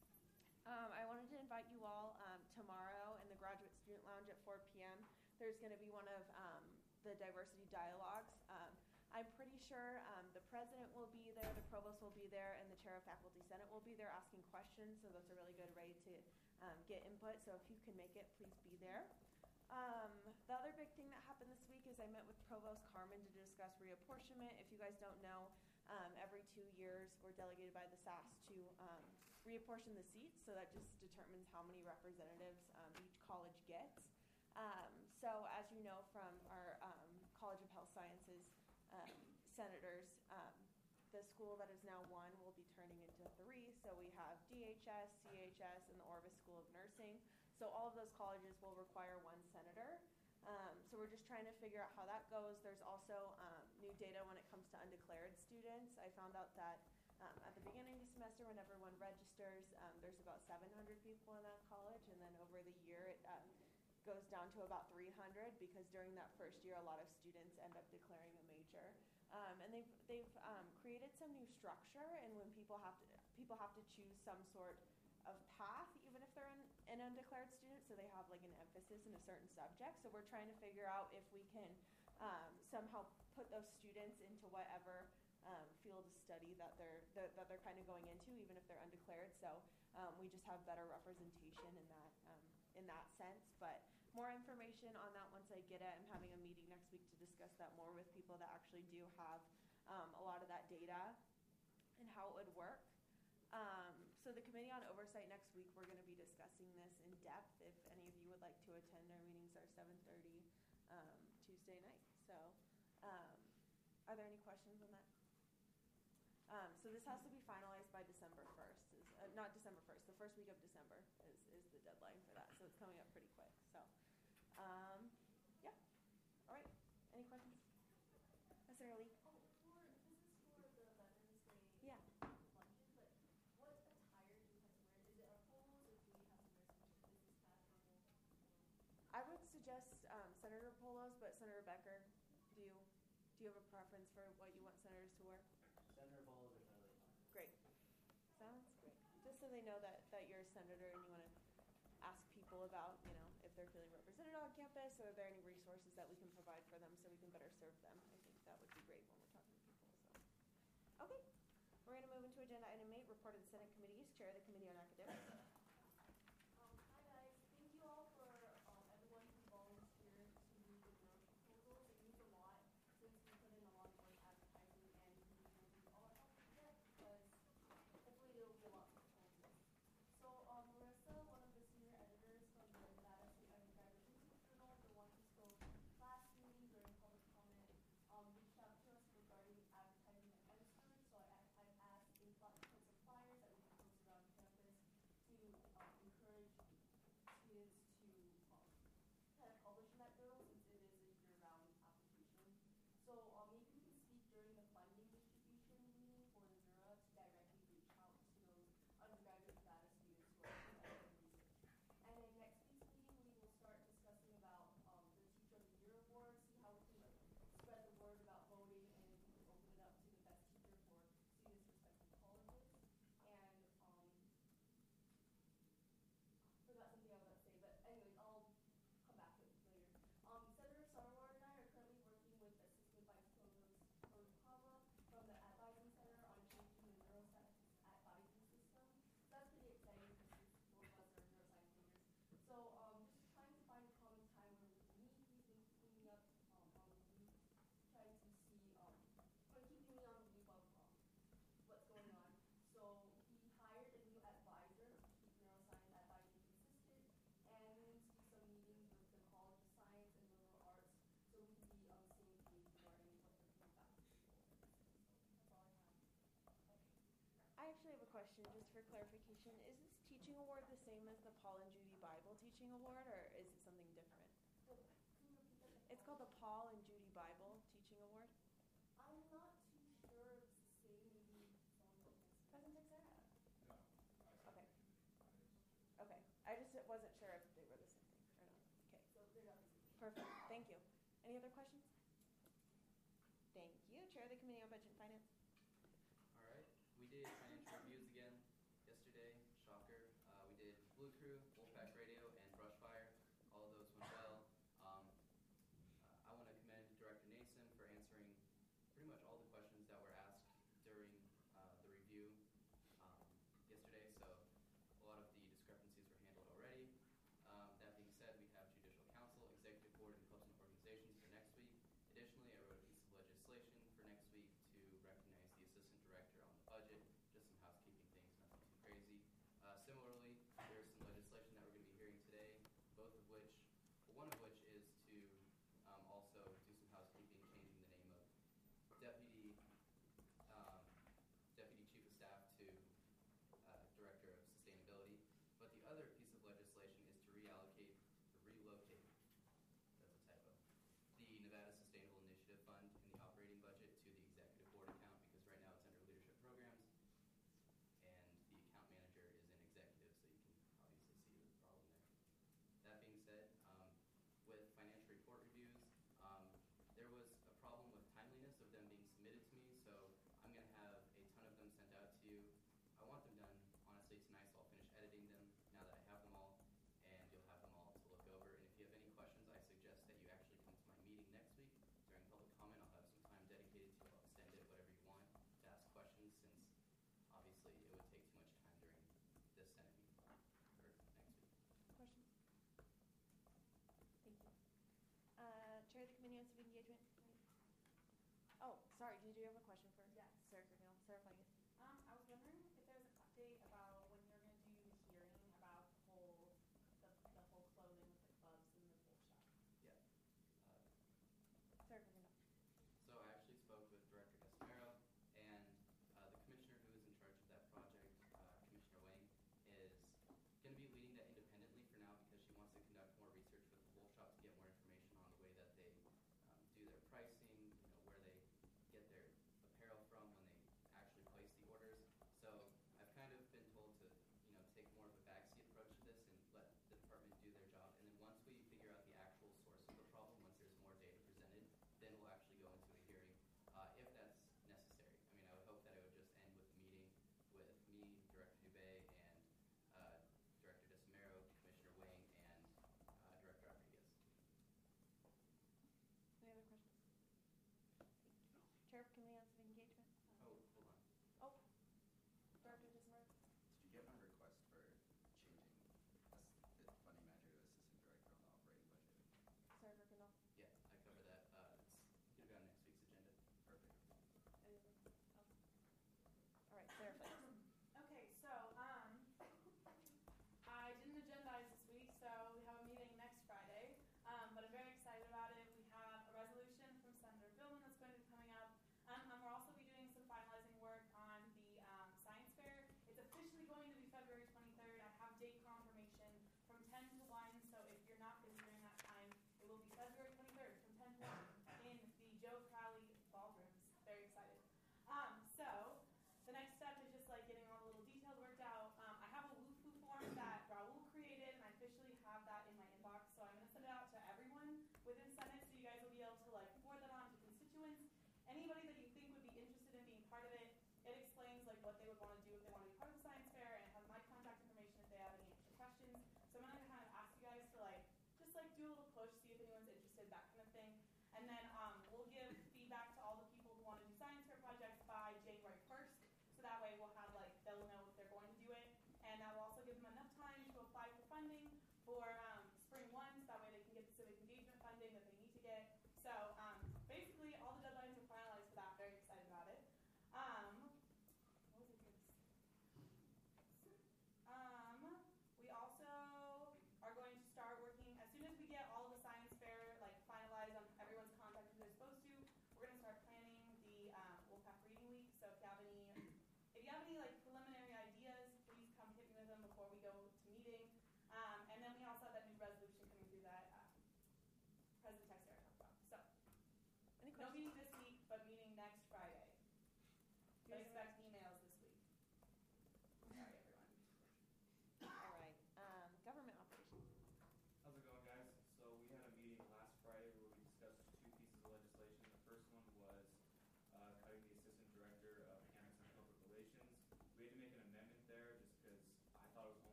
Um, I wanted to invite you all um, tomorrow in the Graduate Student Lounge at four p.m. There's going to be one of um, the diversity dialogues. Um, I'm pretty sure um, the president will be there, the provost will be there, and the chair of faculty senate will be there asking questions, so that's a really good way to um, get input. So if you can make it, please be there. Um, the other big thing that happened this week is I met with Provost Carmen to discuss reapportionment. If you guys don't know, um, every two years we're delegated by the S A S to um, reapportion the seats, so that just determines how many representatives um, each college gets. Um, so as you know from our um, College of Health Sciences um, senators, um, the school that is now one will be turning into three. So we have D H S, C H S, and the Orvis School of Nursing. So all of those colleges will require one senator. Um, so we're just trying to figure out how that goes. There's also um, new data when it comes to undeclared students. I found out that um, at the beginning of the semester, when everyone registers, um, there's about seven hundred people in that college, and then over the year it um, goes down to about three hundred, because during that first year, a lot of students end up declaring a major. Um, and they've they've um, created some new structure, and when people have to people have to choose some sort of path, even if they're an, an undeclared student, so they have like an emphasis in a certain subject. So we're trying to figure out if we can um, somehow put those students into whatever um, field of study that they're that, that they're kind of going into, even if they're undeclared. So um, we just have better representation in that um, in that sense. But more information on that once I get it. I'm having a meeting next week to discuss that more with people that actually do have um, a lot of that data and how it would work. Um, so the Committee on Oversight next week, we're going to be discussing this in depth. If any of you would like to attend, our meetings are seven thirty um, Tuesday night. So um, are there any questions on that? Um, so this has to be finalized by December first. Is, uh, not December first, the first week of December is, is the deadline for that. So it's coming up pretty quick. So um, yeah. All right. Any questions? Miz Early? Oh, for, this is for the Veterans Day. Yeah. Luncheon, but what attire do you have to wear? Is it our polos, or do we have to wear some business casual? I would suggest um, Senator Polos, but Senator Becker, do you do you have a preference for what you want senators to wear? Senator Bowles are totally fine. Great. Sounds great. Just so they know that, that you're a senator and you want to ask people about, you know, if they're feeling represented on campus, or are there any resources that we can provide for them so we can better serve them. I think that would be great when we're talking to people. So, okay. We're going to move into agenda item eight, report of the Senate committees. Chair of the Committee on Academics. Um, hi guys, thank you all for um, everyone who volunteered to read the growth proposals. It means a lot since we put in a lot of work advertising, and we will do all our help we can, because hopefully there will be a lot of proposals. So um, Marissa, one of the senior editors from the Nevada State Undergraduate Institute Journal, the one who spoke last meeting during public comment, um, reached out to us regarding advertising at Edison. So I, I've asked Influx to put some flyers that we can post around campus question, just for clarification. Is this teaching award the same as the Paul and Judy Bible Teaching Award, or is it something different? It's called the Paul and Judy Bible Teaching Award. I'm not too sure if it's the same, maybe President Texera? No. Okay. Okay. I just wasn't sure if they were the same thing or not. Okay. So they're not the same. Perfect. Thank you. Any other questions? Thank you. Chair of the Committee on Budget and Finance. All right. We did financial reviews again yesterday. Shocker. Uh, we did Blue Crew, Wolfpack Radio, and Brushfire. All of those went well. Um, uh, I want to commend Director Nason for answering pretty much all the questions that were asked during uh, the review um, yesterday. So a lot of the discrepancies were handled already. Um, that being said, we have Judicial Council, Executive Board, and Clubs and Organizations for next week. Additionally, I wrote a piece of legislation for next week to recognize the Assistant Director on the budget. Just some housekeeping things, nothing too crazy. Uh, similarly, there's some legislation that we're going to be hearing today, both of which, well, one of which is to um, also do some housekeeping, changing the name of Deputy um, Deputy Chief of Staff to uh, Director of Sustainability. But the other piece of legislation is to reallocate, or relocate, that's a typo, the Nevada Sustainable Initiative Fund in the operating budget to the Executive Board account, because right now it's under leadership programs, and the account manager is in executive, so you can obviously see the problem there. That being said, um, with financial report reviews, um, there was a problem with timeliness of them being submitted to me, so I'm going to have a ton of them sent out to you. I want them done, honestly, tonight, so I'll finish editing them now that I have them all, and you'll have them all to look over. And if you have any questions, I suggest that you actually come to my meeting next week during public comment. I'll have some time dedicated to you. I'll extend it, whatever you want, to ask questions, since obviously it would take too much time during this Senate meeting, or next week. Questions? Thank you. Uh, Chair of the Committee on Civic Engagement. Oh, sorry. Did you have a question for Yes. Sarah Grinnell? Sarah Flangus. Um, I was wondering if there's an update about when you're gonna do the hearing about the whole, the, the whole clothing with the clubs and the full shop. Yeah. Uh, Sarah Grinnell. So I actually spoke with Director Casimiro, and uh, the commissioner who is in charge of that project, uh, Commissioner Wang, is going to be leading that independently for now, because she wants to conduct more research with the Wolf Shop to get more information on the way that they um, do their pricing, you know, where they get their apparel from,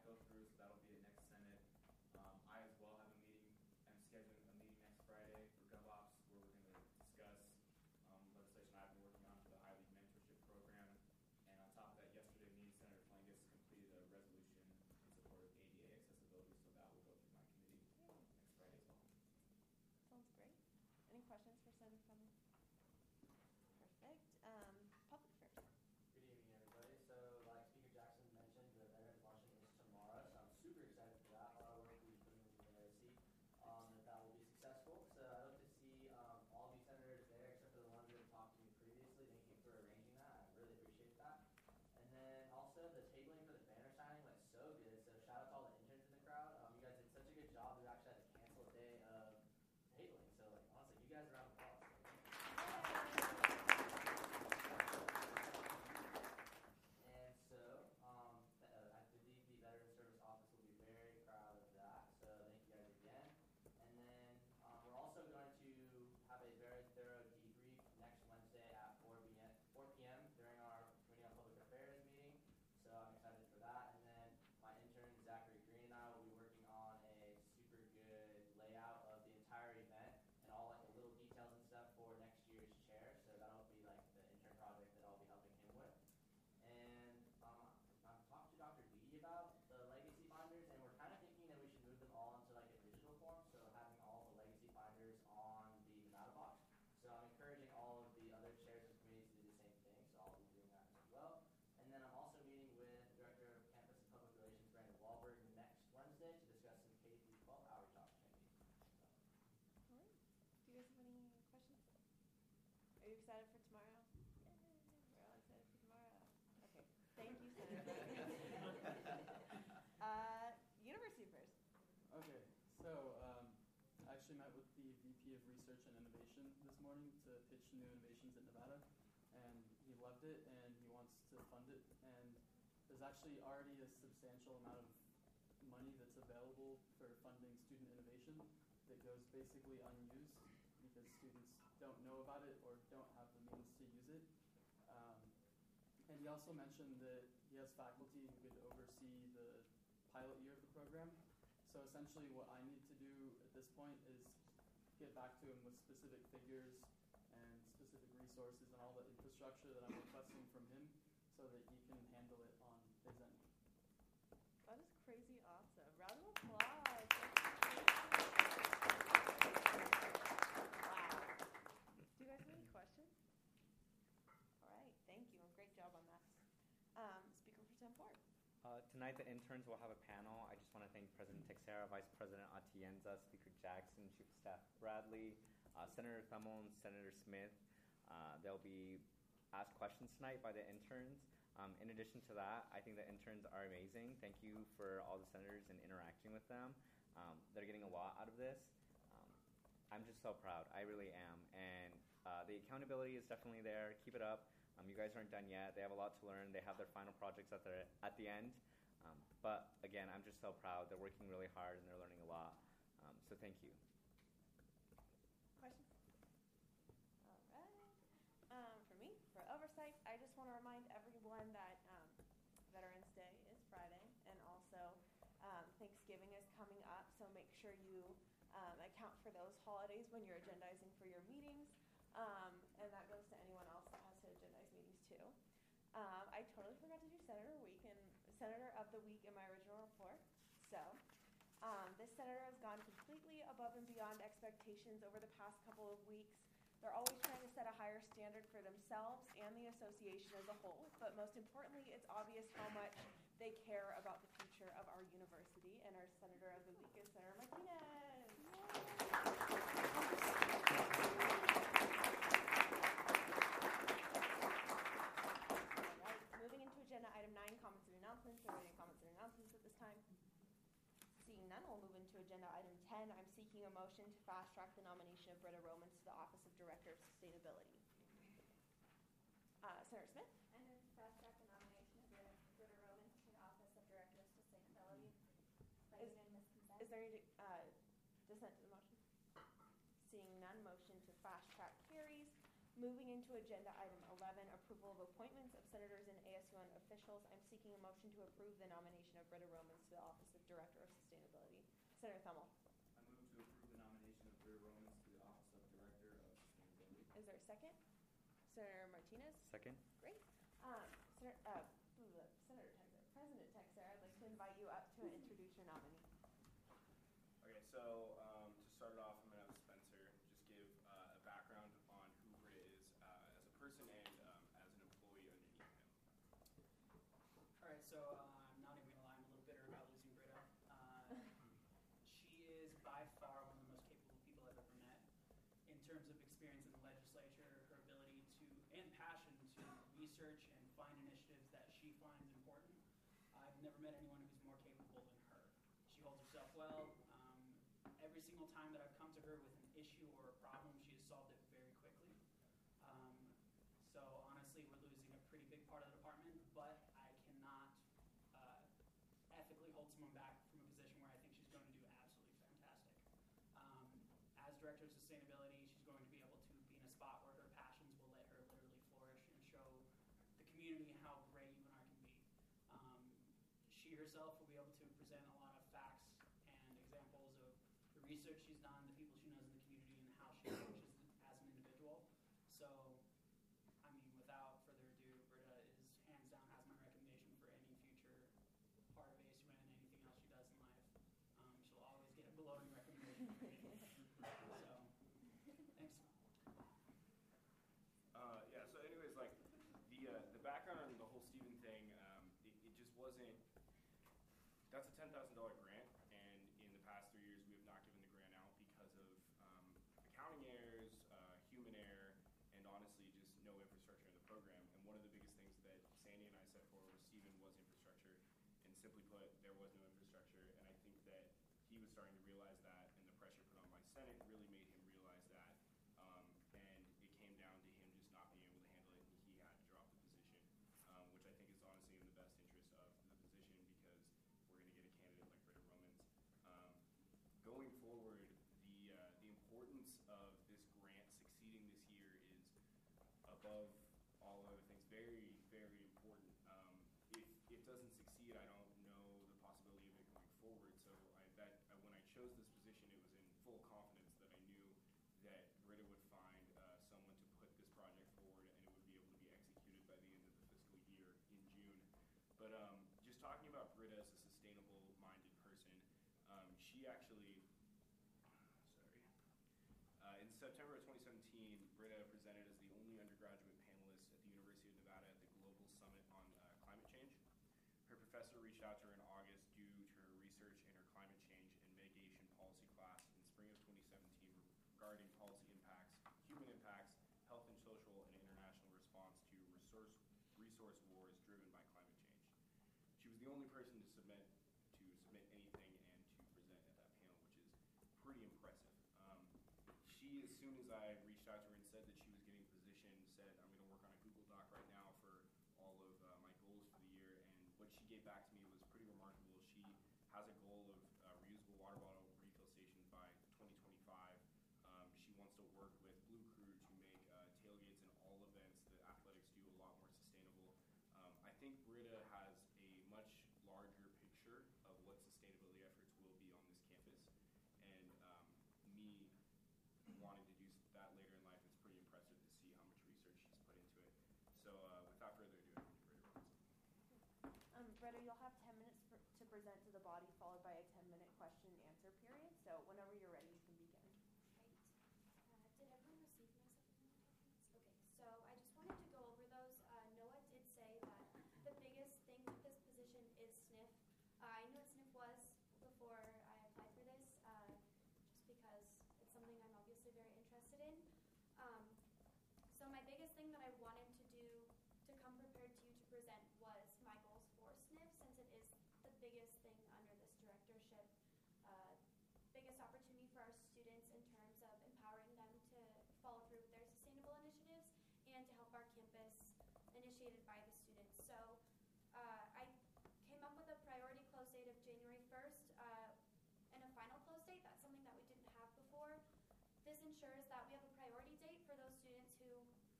go through, so that'll be at next Senate. Um, I as well have a meeting, I'm scheduling a meeting next Friday for GovOps where we're going to discuss um, legislation I've been working on for the I-League mentorship program. And on top of that, yesterday, me and Senator Flangus completed a resolution in support of A D A accessibility, so that will go through my committee next Friday as well. Sounds great. Any questions for Senator Fleming? Perfect. Um, public first. Good evening, everybody. So, like Speaker Jackson mentioned, the Veterans Luncheon is tomorrow, so I'm super excited for that. A lot of work we've put into the literacy, um, that that will be successful. So I hope to see um, all of you senators there, except for the ones that have talked to me previously. Thank you for arranging that. I really appreciate that. And then also the tabling for the banner signing went so good. So shout out to all the interns in the crowd. Um, you guys did such a good job. We actually had to cancel a day of tabling. So like honestly, you guys are on the ball. And so, um, uh, I believe the Veteran Service Office will be very proud of that. So thank you guys again. And then um, we're also going to have a very thorough debrief next Wednesday at four p.m. during our Committee on Public Affairs meeting. So I'm excited for that. And then my intern Zachary Green and I will be working on a super good layout of the entire event and all like the little details and stuff for next year's chair. So that'll be like the intern project that I'll be helping him with. And um, I've talked to Doctor Beatty about the legacy binders, and we're kind of thinking that we should move them all into like a digital form, so having all the legacy binders on the Nevada box. So I'm encouraging all of the other chairs and committees to do the same thing, so I'll be doing that as well. And then I'm also meeting with Director of Campus and Public Relations, Brandon Wahlberg, next Wednesday to discuss some K through twelve outreach opportunities. So. All right. Do you guys have any questions? Are you excited for tomorrow? Yay. We're all excited for tomorrow. Okay. Thank you, Senator. uh, University Affairs. Okay, so um, I actually met with the V P of Research and Innovation this morning to pitch new innovations in Nevada, and he loved it, and he wants to fund it. And there's actually already a substantial amount of money that's available for funding student innovation that goes basically unused because students don't know about it or don't have the means to use it. Um, and he also mentioned that he has faculty who could oversee the pilot year of the program. So essentially what I need to do at this point is get back to him with specific figures and specific resources and all the infrastructure that I'm requesting from him so that he can handle it on his end. That is crazy awesome. Round of applause. Wow. Do you guys have any questions? All right. Thank you. Great job on that. Um, Speaker Pro Tem Ford. Uh, tonight, the interns will have a panel. I just want to thank President Texera, Vice President Atienza, Speaker Jackson, Chief of Staff Bradley, uh, Senator Thummel, and Senator Smith. Uh, they'll be asked questions tonight by the interns. Um, in addition to that, I think the interns are amazing. Thank you for all the senators and interacting with them. Um, they're getting a lot out of this. Um, I'm just so proud. I really am. And uh, the accountability is definitely there. Keep it up. Um, you guys aren't done yet. They have a lot to learn. They have their final projects at the at the end. Um, but again, I'm just so proud. They're working really hard and they're learning a lot. Um, so thank you. Questions? All right. Um, for me, for oversight, I just want to remind everyone that um, Veterans Day is Friday, and also um, Thanksgiving is coming up. So make sure you um, account for those holidays when you're agendizing for your meetings. Um, and that goes to anyone else that has to agendize meetings too. Um, I totally forgot to do Senator Week and Senator of the Week in my original report. So um, this senator has gone completely above and beyond expectations over the past couple of weeks. They're always trying to set a higher standard for themselves and the association as a whole. But most importantly, it's obvious how much they care about the future of our university. And our Senator of the Week is Senator Martinez. Agenda item nine, comments and announcements. Are there any comments and announcements at this time? Seeing none, we'll move into agenda item ten. I'm seeking a motion to fast track the nomination of Britta Romans to the Office of Director of Sustainability. Uh, Senator Smith? I move to fast track the nomination of Britta, Britta Romans to the Office of Director of Sustainability by Is, unanimous consent. is there any uh, dissent to the motion? Seeing none, motion to fast track carries. Moving into agenda item eleven, approval of appointments of senators and A S U N officials. I'm seeking a motion to approve the nomination of Britta Romans to the office of Director of Sustainability. Senator Thummel. I move to approve the nomination of Britta Romans to the office of Director of Sustainability. Is there a second? Senator Martinez? Second. Great. Um, Senator, uh, Senator Texer, President Texer, I'd like to invite you up to introduce your nominee. Okay, so um, to start it off, I'm going to have Spencer just give uh, a background on who Britta is uh, as a person and um, as an employee underneath him. All right, so uh, I'm not even gonna lie, I'm a little bitter about losing Britta. Uh, she is by far one of the most capable people I've ever met in terms of experience in the legislature, her ability to, and passion to research and find initiatives that she finds important. I've never met anyone who's more capable than her. She holds herself well. Um, every single time that I've come to her with an issue or a problem, she has solved it very quickly. Um, so honestly, we're losing a pretty big part of the department, but I cannot uh, ethically hold someone back from a position where I think she's going to do absolutely fantastic. Um, as Director of Sustainability, she's going to be able to be in a spot where her passions will let her literally flourish and show the community how great U N R can be. Um, she herself will be able to present a lot of facts and examples of the research she's done, the people she knows in the community, and how she functions as an individual. So, I mean, without further ado, Britta is hands down has my recommendation for any future part of A S U N and anything else she does in life. Um, she'll always get a glowing recommendation from me. So, thanks. Uh, yeah, so anyways, like, the uh, the background on the whole Stephen thing, um, it, it just wasn't, that's a ten thousand dollars grant, and in the past three years, we have not given the grant out because of um, accounting errors, uh, human error, and honestly, just no infrastructure in the program. And one of the biggest things that Sandy and I set forward was Stephen was infrastructure, and simply put, there was no infrastructure, and I think that he was starting to realize that, and the pressure put on by Senate really made him realize that, um, and it came down to him just not being able to handle it, and he had to drop the position, um, which I think is honestly in the best interest of the position because we're going to get a candidate like Britta Romans. Um, going forward, the uh, the importance of this grant succeeding this year is above all other things very, very important. Um, if it doesn't succeed, I don't know the possibility of it going forward. So I, that I, when I chose this position, it was in full confidence that I knew that Britta would find uh, someone to put this project forward, and it would be able to be executed by the end of the fiscal year in June. But um, just talking about Britta as a sustainable-minded person, um, she actually, sorry, uh, in September of twenty seventeen, Britta presented as the only undergraduate panelist at the University of Nevada at the Global Summit on uh, Climate Change. Her professor reached out to her in August due to her research in her climate change and mitigation policy class in spring of twenty seventeen regarding policy impacts, human impacts, health and social, and international response to resource, resource wars driven by climate change. She was the only person to submit to submit anything and to present at that panel, which is pretty impressive. Um, she, as soon as I reached out to her and said that she was getting a position, said, I'm going to work on a Google Doc right now for all of uh, my goals for the year. And what she gave back to me was pretty remarkable. She has a goal of uh, reusable water bottle refill stations by twenty twenty-five. Um, she wants to work with Blue Crew to make uh, tailgates and all events that athletics do a lot more sustainable. Um, I think Britta has a much larger picture of what sustainability efforts will be on this campus. And um, me wanting to do that later in life, it's pretty impressive to see how much research she's put into it. So uh, without further ado, Britta Romans. Um, Britta, you'll have ten minutes for, to present to the body, followed by a ten-minute question and answer period. So whenever you're ready, you can begin. Right. Uh, did everyone receive my supplemental documents? Okay, so I just wanted to go over those. Uh, Noah did say that the biggest thing with this position is S N F. Uh, I knew what S N F was before I applied for this, uh, just because it's something I'm obviously very interested in. Um, so my biggest thing that I wanted to do to come prepared to you to present was my goals for S N F, since it is the biggest thing under this directorship, uh, biggest opportunity for our students in terms of empowering them to follow through with their sustainable initiatives and to help our campus initiated by the students. So uh, I came up with a priority close date of January first uh, and a final close date. That's something that we didn't have before. This ensures that we have a priority date for those students who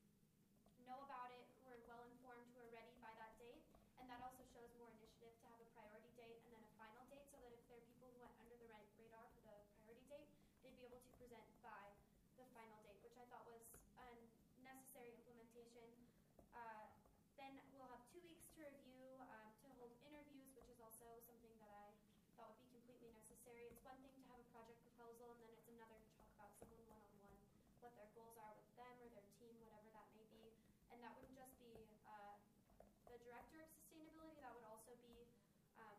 know about it, who are well informed, who are ready by that date. And that also shows more initiative to have a priority date and then a final date, so that if there are people who went under the ra- radar for the priority date, they'd be able to present by the final date, which I thought was a necessary implementation. Uh, then we'll have two weeks to review, um, to hold interviews, which is also something that I thought would be completely necessary. It's one thing to have a project proposal, and then it's another to talk about someone one-on-one, what their goals are with them or their team, whatever that may be. And that wouldn't just be uh, the director of sustainability, that would also be um,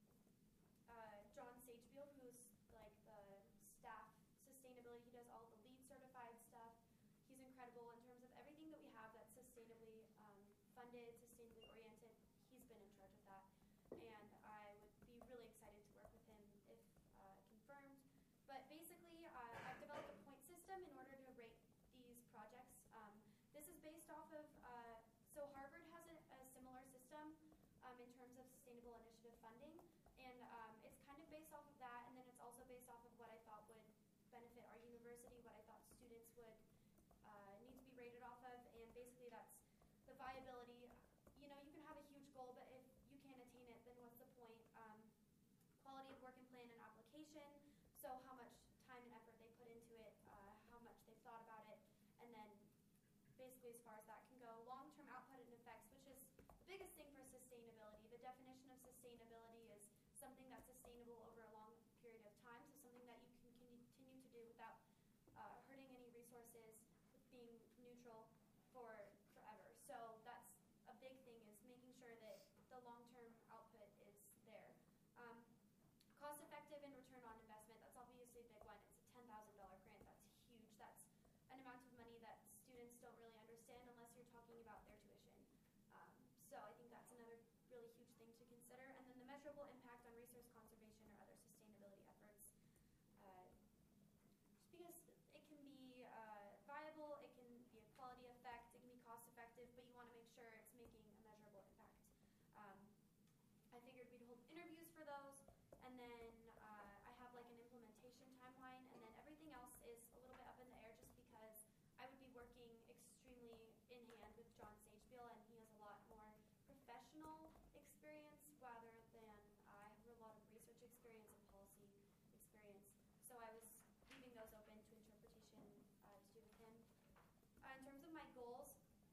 uh, John Sagefield, who's like the staff sustainability. He does all the LEED certified stuff. He's incredible in terms of everything that we have that's sustainably um, funded, sustainably oriented. He's been in charge of that. And I would be really excited to work with him if uh, confirmed. But basically, uh, I've developed a point system in order to rate these projects. Um, this is based off of, uh, so Harvard has a, a similar system um, in terms of sustainable initiative funding. And um, it's kind of based off of that, and then it's also based off of what I thought would benefit our university, what I thought students would uh, need to be rated off of. And basically that's the viability. You know, you can have a huge goal, but if you can't attain it, then what's the point? Um, quality of work and plan and application, so how much time and effort they put into it, uh, how much they've thought about it, and then basically as far as that can go. Long-term output and effects, which is the biggest thing for sustainability. The definition of sustainability is something that's sustainable over a long period of time, so something that you can continue to do without uh, hurting any resources, being neutral for forever. So that's a big thing, is making sure that the long-term output is there. Um, cost-effective and return on investment, that's obviously a big one. It's a ten thousand dollars grant. That's huge. That's an amount of money that students don't really understand unless you're talking about their tuition. Um, so I think that's another really huge thing to consider. And then the measurable impact on resource conservation or other sustainability efforts. Uh, just because it can be uh, viable, it can be a quality effect, it can be cost effective, but you want to make sure it's making a measurable impact. Um, I figured we'd hold interviews for those, and then uh, I have like an implementation timeline, and then everything else is a little bit up in the air just because I would be working extremely in hand with John Sagefield, and he has a lot more professional experience rather than I have a lot of research experience and policy experience. So I was leaving those open to interpretation uh, to do with him. Uh, in terms of my goals,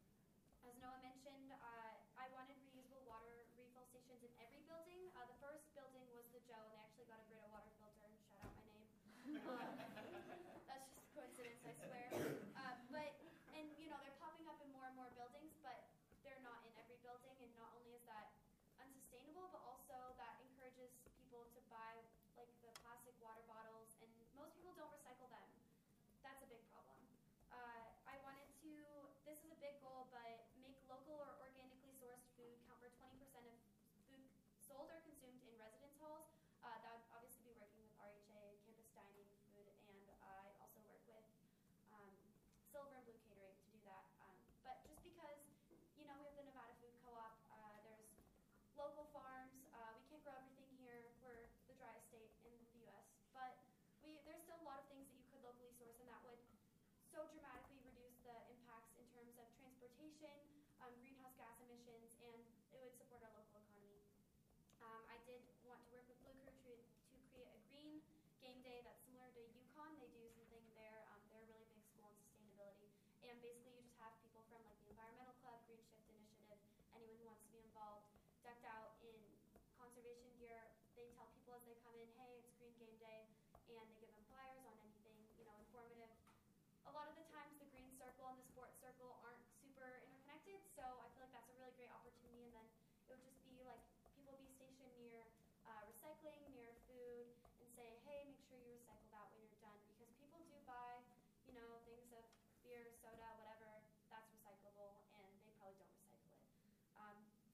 as Noah mentioned, uh, I wanted reusable water refill stations in every building. Uh, the first building was the Joe, and they actually got a Brita water filter. Shout out my name. Um, that's just a coincidence, I swear. Uh, but, and you know, they're popping up in more and more buildings, but they're not in every building. And not only is that unsustainable, but also that encourages people to buy like the plastic water bottles, and most people don't recycle them. That's a big problem. Uh, I wanted to, this is a big goal, but make local or organically sourced food count for twenty percent of food sold or consumed in residence halls. Uh, that would obviously be working with R H A, campus dining, food, and uh, I also work with um, Silver and Blue Catering to do that. Um, but just because, you know, we have the Nevada Food Co-op, uh, there's local farms, uh, we can't grow everything here, we're the driest state in the U S, but we, there's still a lot of things that you could locally source, and that would so dramatically reduce the impacts in terms of transportation, um, greenhouse gas emissions, and it would support our local economy. Um, I did want to work with Blue Crew to, to create a green game day that's similar to UConn. They do something there. Um, they're a really big school in sustainability. And basically you just have people from like the Environmental Club, Green Shift Initiative, anyone who wants to be involved, decked out in conservation gear. They tell people as they come in, hey, it's Green Game Day, and they give them flyers on anything, you know, informative. A lot of the times the green circle and the sports circle aren't super interconnected, so I feel like that's a really great opportunity. And then it would just be like people be stationed near uh, recycling, near food, and say, hey, make sure you recycle that when you're done, because people do buy, you know, things of beer, soda, whatever, that's recyclable, and they probably don't recycle it. Um,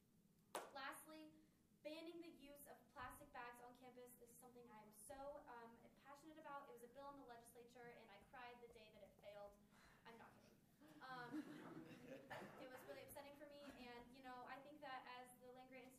lastly, banning the use of plastic bags on campus. This is something I am so um, passionate about. It was a bill in the legislature, and I cried the day that it failed. I'm not kidding. Um, it was really upsetting for me, and you know, I think that as the land grant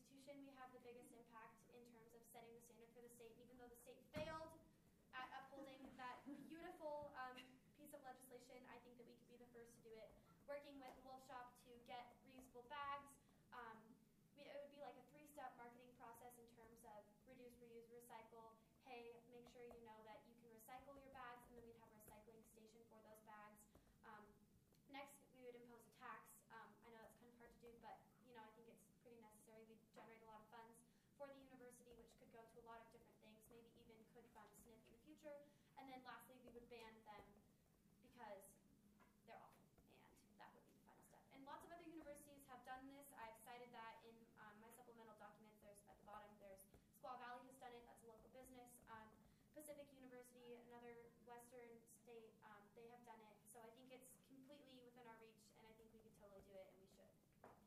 working with the Wolf Shop to get reusable bags. Um, we, it would be like a three-step marketing process in terms of reduce, reuse, recycle. Hey, make sure you know that you can recycle your bags, and then we'd have a recycling station for those bags. Um, next, we would impose a tax. Um, I know that's kind of hard to do, but you know I think it's pretty necessary. We generate a lot of funds for the university, which could go to a lot of different things. Maybe even could fund S N F in the future. And then lastly, we would ban them because they're awful, and that would be the fun step. And lots of other universities have done this. I've cited that in um, my supplemental documents. There's at the bottom. There's Squaw Valley has done it. That's a local business. Um, Pacific University, another Western state, um, they have done it. So I think it's completely within our reach, and I think we could totally do it, and we should.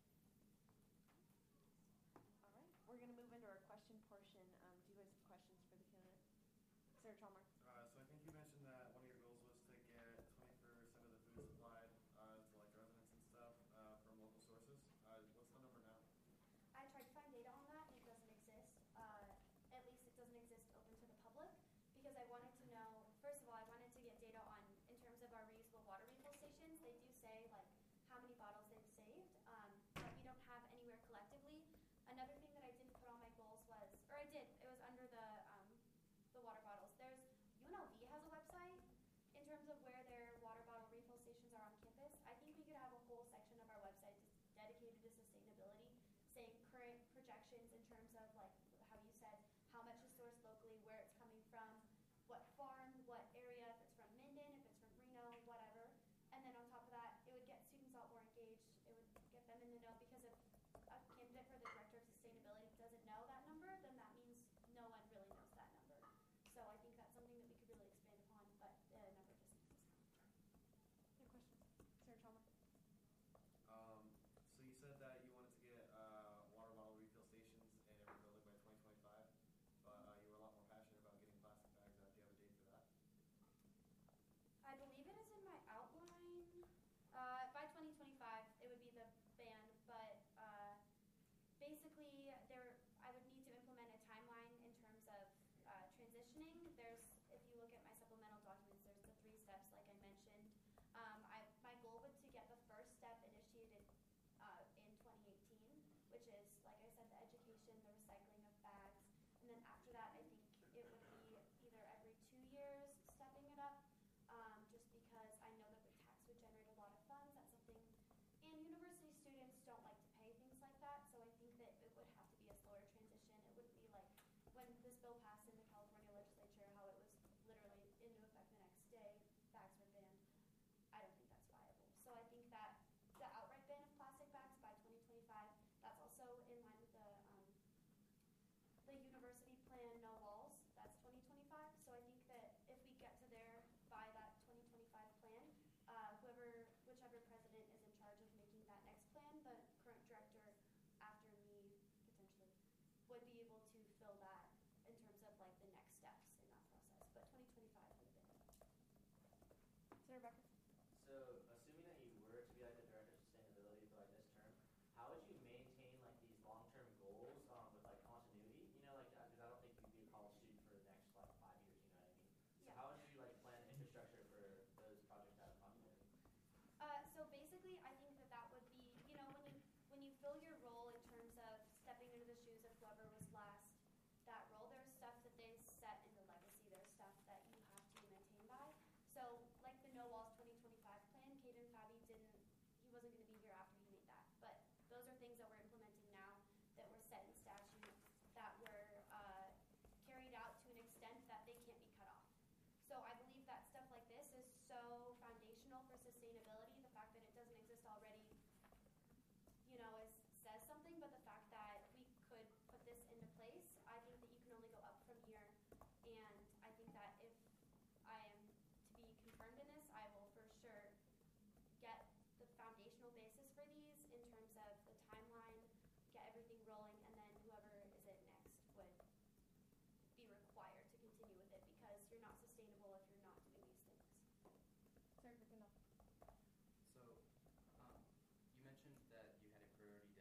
All right, we're going to move into our question portion. Um, do you guys have questions for the candidate? Senator Chalmers. Uh, so I think you mentioned that one of your goals was to get twenty percent of the food supplied uh, to like residents and stuff uh, from local sources. Uh, what's the number now? I tried to find data on that, and it doesn't exist. Uh, at least it doesn't exist open to the public, because I wanted to know, first of all, I wanted to get data on, in terms of our reusable water refill stations. They do say, like, how many bottles they've saved, um, but we don't have anywhere collectively. Another thing that I didn't put on my goals was, or I did, it was under the um, the water bottles. There's, U N L V has a website in terms of where their water bottle refill stations are on campus. I think we could have a whole section of our website just dedicated to sustainability, saying current projections in terms of, like, how you said, how much is sourced locally, where it's coming from, what farm, what area, if it's from Minden, if it's from Reno, whatever. And then on top of that, it would get students a lot more engaged. It would get them in the know, because if a candidate for the Director of Sustainability doesn't know that number, then that means no one really knows that number. So I think that's something that we could really expand upon, but the number doesn't exist. Any questions? Senator Chalmers. Um, so you said that you wanted to get uh, water bottle refill stations in every building by twenty twenty-five, but uh, you were a lot more passionate about getting plastic bags out. Do you have a date for that? I believe it is in my outline. Uh, by twenty twenty-five, it would be the ban, but uh, basically, there I would need to implement a timeline in terms of uh, transitioning. There's, if you look at my supplemental documents, there's the three steps, like I mentioned. Um, I, my goal was to get the first step initiated uh, in twenty eighteen, which is, like I said, the education, the recycling of bags, and then after that, I think it would be either every two years stepping it up. Um, just because I know that the tax would generate a lot of funds. That's something, and university students don't like to pay things like that, so I think that it would have to be a slower transition. It wouldn't be like when this bill passed in the California legislature, how it was literally into effect the next day, bags were banned. I don't think that's viable. So I think that the outright ban of plastic bags by twenty twenty-five, that's also in line with the um, the university plan, no walls. That's twenty twenty-five. So I think that if we get to there by that twenty twenty-five plan, uh, whoever, whichever president is in charge of making that next plan, the current director after me potentially would be able to fill that in terms of like the next steps in that process. But twenty twenty-five would have been. Senator Becker. So, assuming that you were to be like the Director of Sustainability for like this term, how would you maintain like these long-term goals um, with like continuity? You know, like because I don't think you'd be a college student for the next like five years. You know what I mean? So Yeah. how would you like plan infrastructure for those projects to have continuity? Uh, so basically, I think that that would be, you know, when you when you fill your role in terms of stepping into the shoes of whoever was last that role, there's stuff that they set in the legacy. There's stuff that you have to maintain by. So like the No Walls twenty twenty-five plan, Caden Fabi didn't, he wasn't going to be here after he made that. But those are things that we're implementing now that were set in statute that were uh, carried out to an extent that they can't be cut off. So I believe that stuff like this is so foundational for sustainability. The fact that it doesn't exist already, you know, is, says something, but the fact that we could put this into place, I think that you can only go up from here. And I think that if I am to be confirmed in this, I will for sure get the foundational basis for these in terms of the timeline, get everything rolling, and then whoever is it next would be required to continue with it, because you're not sustainable if you're not doing these things. Senator Kendall. So, um, you mentioned that you had a priority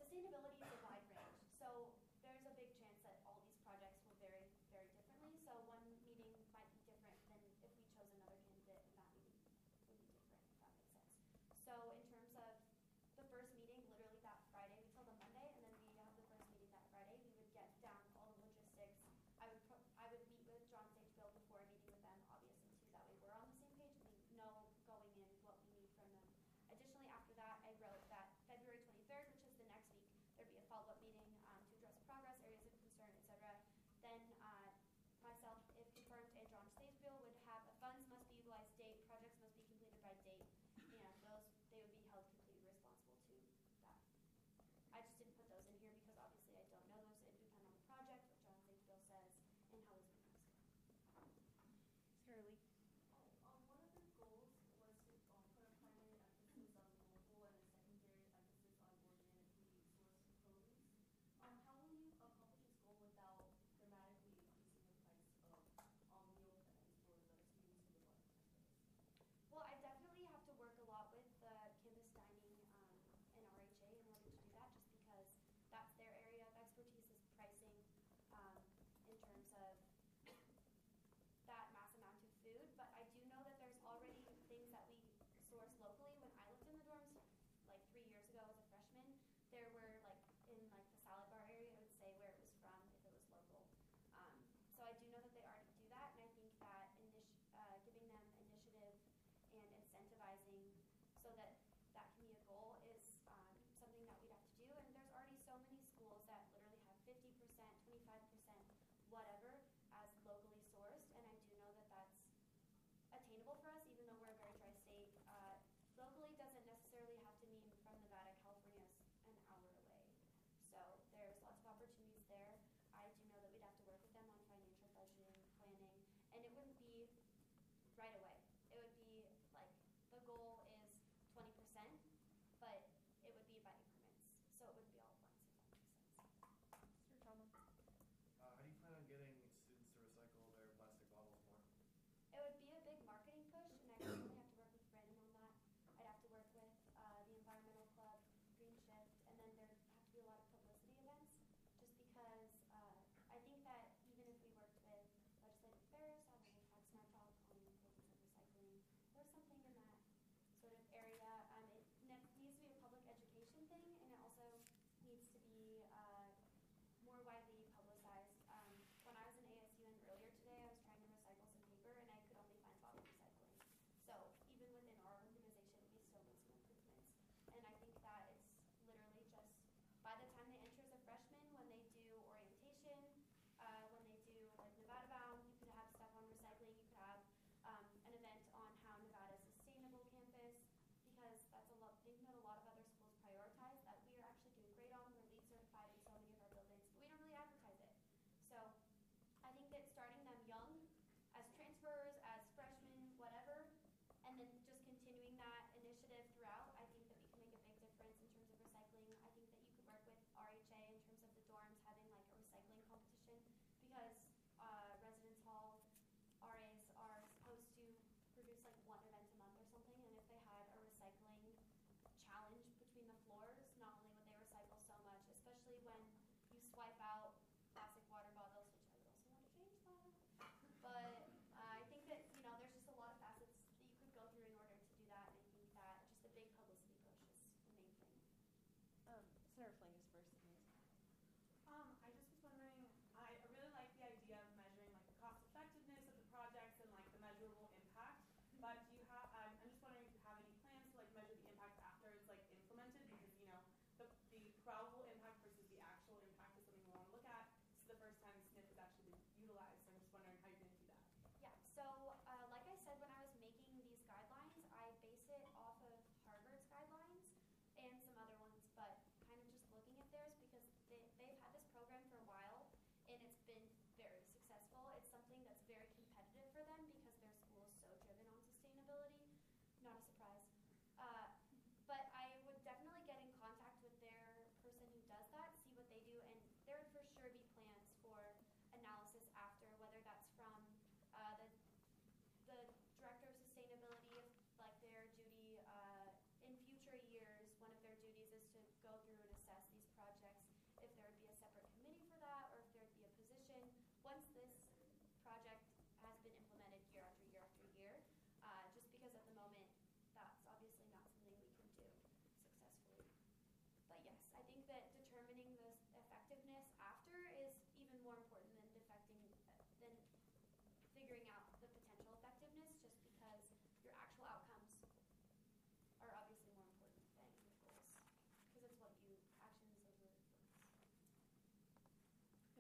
sustainability is a wide range. So there's a big chance that all these projects will vary very differently. So one meeting might be different than if we chose another candidate and that meeting would be different, if that makes sense. So in terms of the first meeting, literally that Friday, we told them Monday, and then we have the first meeting that Friday. We would get down all the logistics. I would pro- I would meet with John Sageville before meeting with them, obviously too. That way we're on the same page and we know going in what we need from them. Additionally, after that, I wrote that February twenty-third, which is the next week, there'd be a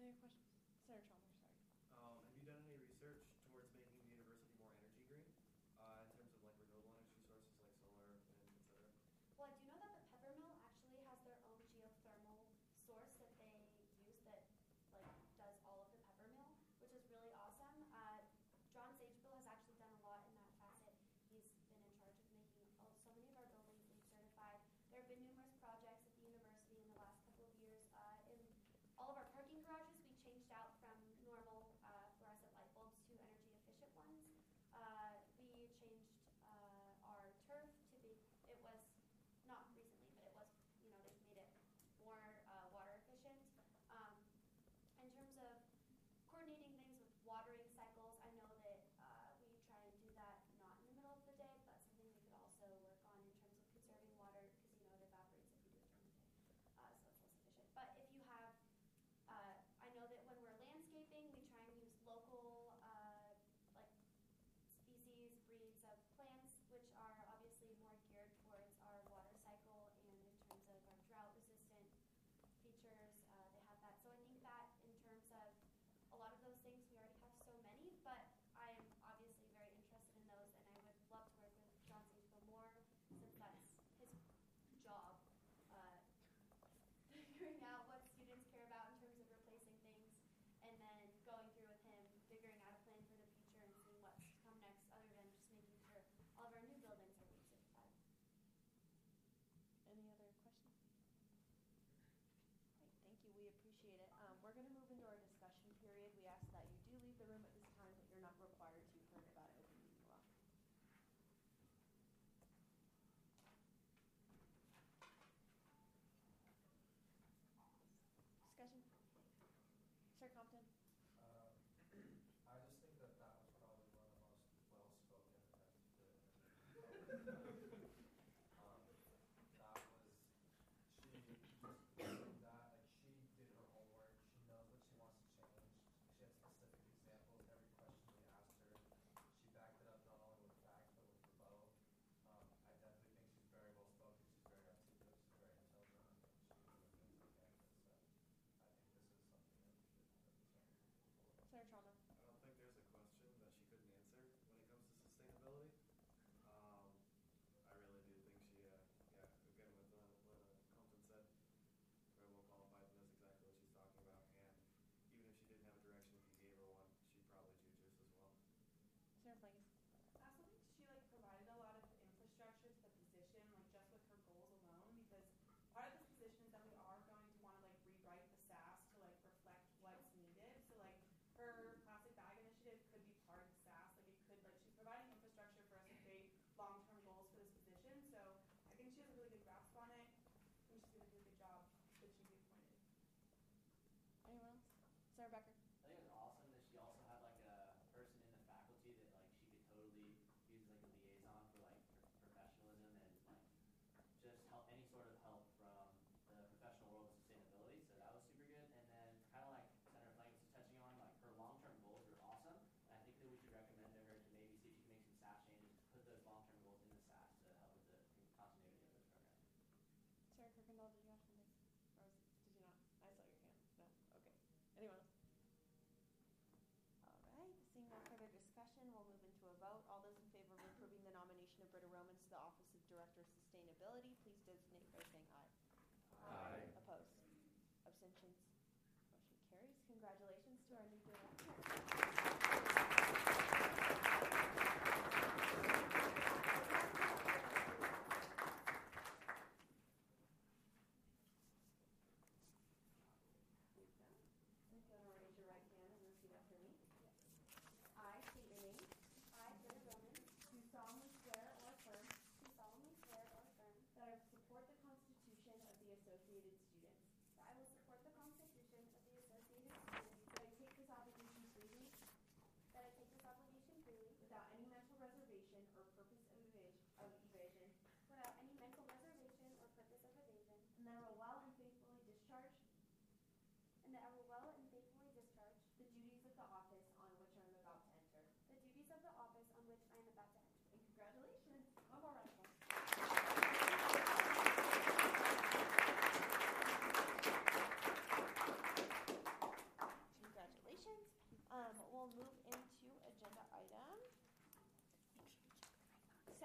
other questions? Senator Chalmers, sorry. Um, have you done any research towards making the university more energy green, uh, in terms of like renewable energy sources like solar, wind, et cetera? Well, I do know that the Peppermill actually has their own geothermal source that they use that like does all of the peppermill, which is really awesome. Uh, John Sagebill has actually done a lot in that facet. He's been in charge of making all, so many of our buildings LEED certified. There have been numerous projects at the university in the last couple of years. Uh, in all of our parking garages, we changed out from normal uh, fluorescent light bulbs to energy efficient ones. Uh, we changed uh, our turf to be, it was not recently, but it was, you know, they've made it more uh, water efficient. Um, in terms of coordinating things with watering cycles, I know that uh, we try and do that not in the middle of the day, but something we could also work on in terms of conserving water, because you know it evaporates if you do it during the day, uh, so it's less efficient. But if you have, uh, I know that when we're landscaping, we try and use local uh, like species, breeds of plants, which are obviously more geared towards our water cycle, and in terms of our drought resistant features, uh, they have that. So I think that in terms of a lot of those things, we already have so many, but I am obviously very interested in those, and I would love to work with John Sagebill more, since that's his job, uh, figuring out what students care about in terms of replacing things, and then going through with him, figuring out a plan for the future and seeing what's to come next, other than just making sure all of our new buildings are LEED certified. Any other questions? Great, thank you. We appreciate it. Um, we're going to move into our discussion period. We ask that you do leave the room at this time, but you're not required to per Nevada open meeting law. Discussion? Sir Compton? Um, I just think that that was probably one of the most well-spoken attempts to um, that was, she just doing that, like she did her homework, she knows what she wants to change, she had specific examples, every question we asked her, she backed it up not only with facts, but with the vote. Um, I definitely think she's very well-spoken, she's very articulate, she's very intelligent, and she really knows the campus, so I think this is something that we should definitely start moving forward. Senator Chalmers? I don't think there's a question that she couldn't answer when it comes to sustainability. Um, I really do think she, uh, yeah, again, with uh, what uh, Compton said, very well qualified and knows exactly what she's talking about. And even if she didn't have a direction, if you gave her one, she'd probably do just as well. Senator Flanagan? I also think she like provided a lot of infrastructure to the position, like just with her goals alone, because part of this position is that we are going to want to like rewrite the S A S to like reflect what's needed. So like her plastic bag initiative could be part of the S A S. Like it could like she's providing infrastructure for us to create long-term goals for this position. So I think she has a really good grasp on it. I think she's going to do a good job should she be appointed. Anyone else? Senator Becker? I think it was awesome that she also had like a person in the faculty that like she could totally use as like a liaison for like pr- professionalism and like just help any sort of help from the professional world of sustainability. So that was super good. And then kind of like Senator Flanagan was touching on, like her long-term goals are awesome. And I think that we should recommend to her to maybe see if she can make some S A S changes to put those long-term goals in the S A S to help with the continuity of this program. Senator Kirkendall, did you have something? Or was, did you not? I saw your hand. No? Okay. Anyone else? All right. Seeing no further discussion, we'll move into a vote. All those in favor of approving the nomination of Britta Romans to the Office of Director of Sustainability, please designate by saying aye. Aye. Opposed? Abstentions? Motion carries. Congratulations to our new director. If you want to raise your right hand and repeat after me. I state your name. I, Britta Romans, do solemnly swear or affirm. Do